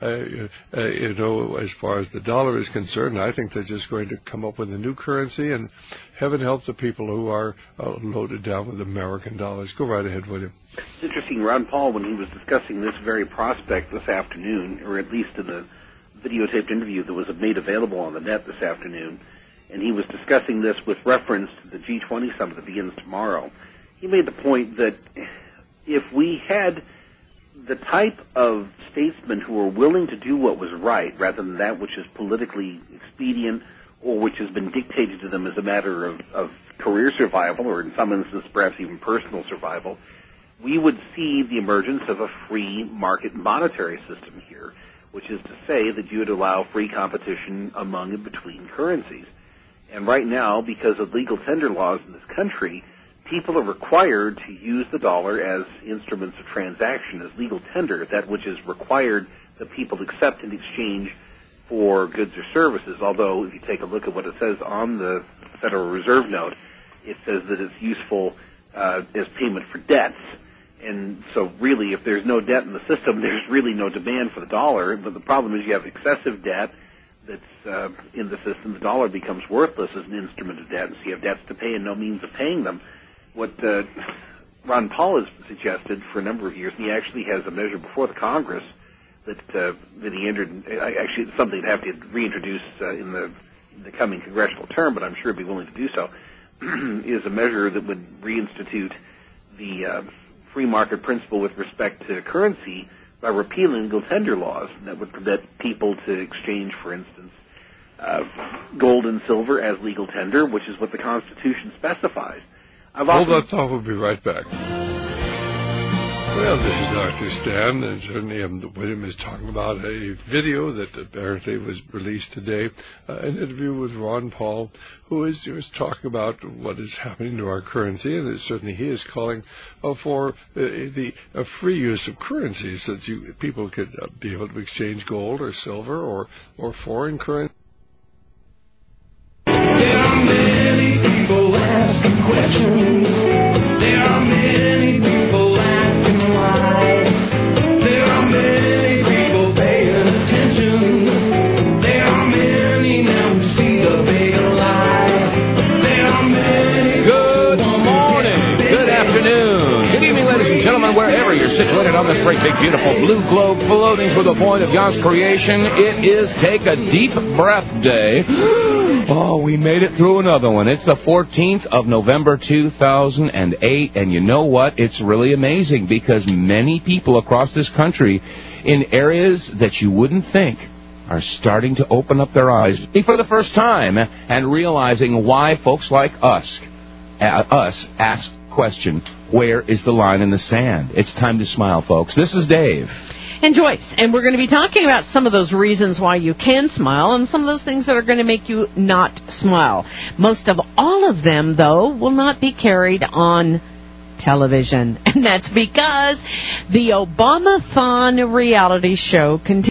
As far as the dollar is concerned, I think they're just going to come up with a new currency, and heaven help the people who are loaded down with American dollars. Go right ahead, William. It's interesting, Ron Paul, when he was discussing this very prospect this afternoon, or at least in the videotaped interview that was made available on the net this afternoon, and he was discussing this with reference to the G20 summit that begins tomorrow. He made the point that if we had the type of statesmen who are willing to do what was right rather than that which is politically expedient or which has been dictated to them as a matter of career survival, or in some instances perhaps even personal survival, we would see the emergence of a free market monetary system here, which is to say that you would allow free competition among and between currencies. And right now, because of legal tender laws in this country, people are required to use the dollar as instruments of transaction, as legal tender, that which is required that people accept in exchange for goods or services. Although, if you take a look at what it says on the Federal Reserve note, it says that it's useful as payment for debts. And so really, if there's no debt in the system, there's really no demand for the dollar. But the problem is you have excessive debt that's in the system. The dollar becomes worthless as an instrument of debt, and so you have debts to pay and no means of paying them. What Ron Paul has suggested for a number of years, and he actually has a measure before the Congress that he entered. Actually, it's something to have to reintroduce in the coming congressional term, but I'm sure he'd be willing to do so, is a measure that would reinstitute the free market principle with respect to currency by repealing legal tender laws that would permit people to exchange, for instance, gold and silver as legal tender, which is what the Constitution specifies. Hold that thought. We'll be right back. Well, this is Dr. Stan, and certainly William is talking about a video that apparently was released today, an interview with Ron Paul, who is talking about what is happening to our currency, and certainly he is calling for the free use of currency so that people could be able to exchange gold or silver or foreign currency. There are many people asking questions. There are many people asking why. There are many people paying attention. There are many now who see the big lie. There are many. Good morning. Good afternoon. Good evening, ladies and gentlemen, wherever you're situated on this great, big, beautiful blue globe floating through the void of God's creation. It is Take a Deep Breath Day. Oh, we made it through another one. It's the 14th of November, 2008, and you know what? It's really amazing because many people across this country in areas that you wouldn't think are starting to open up their eyes for the first time and realizing why folks like us ask the question, where is the line in the sand? It's time to smile, folks. This is Dave. And Joyce, and we're going to be talking about some of those reasons why you can smile and some of those things that are going to make you not smile. Most of all of them, though, will not be carried on television. And that's because the Obama-thon reality show continues.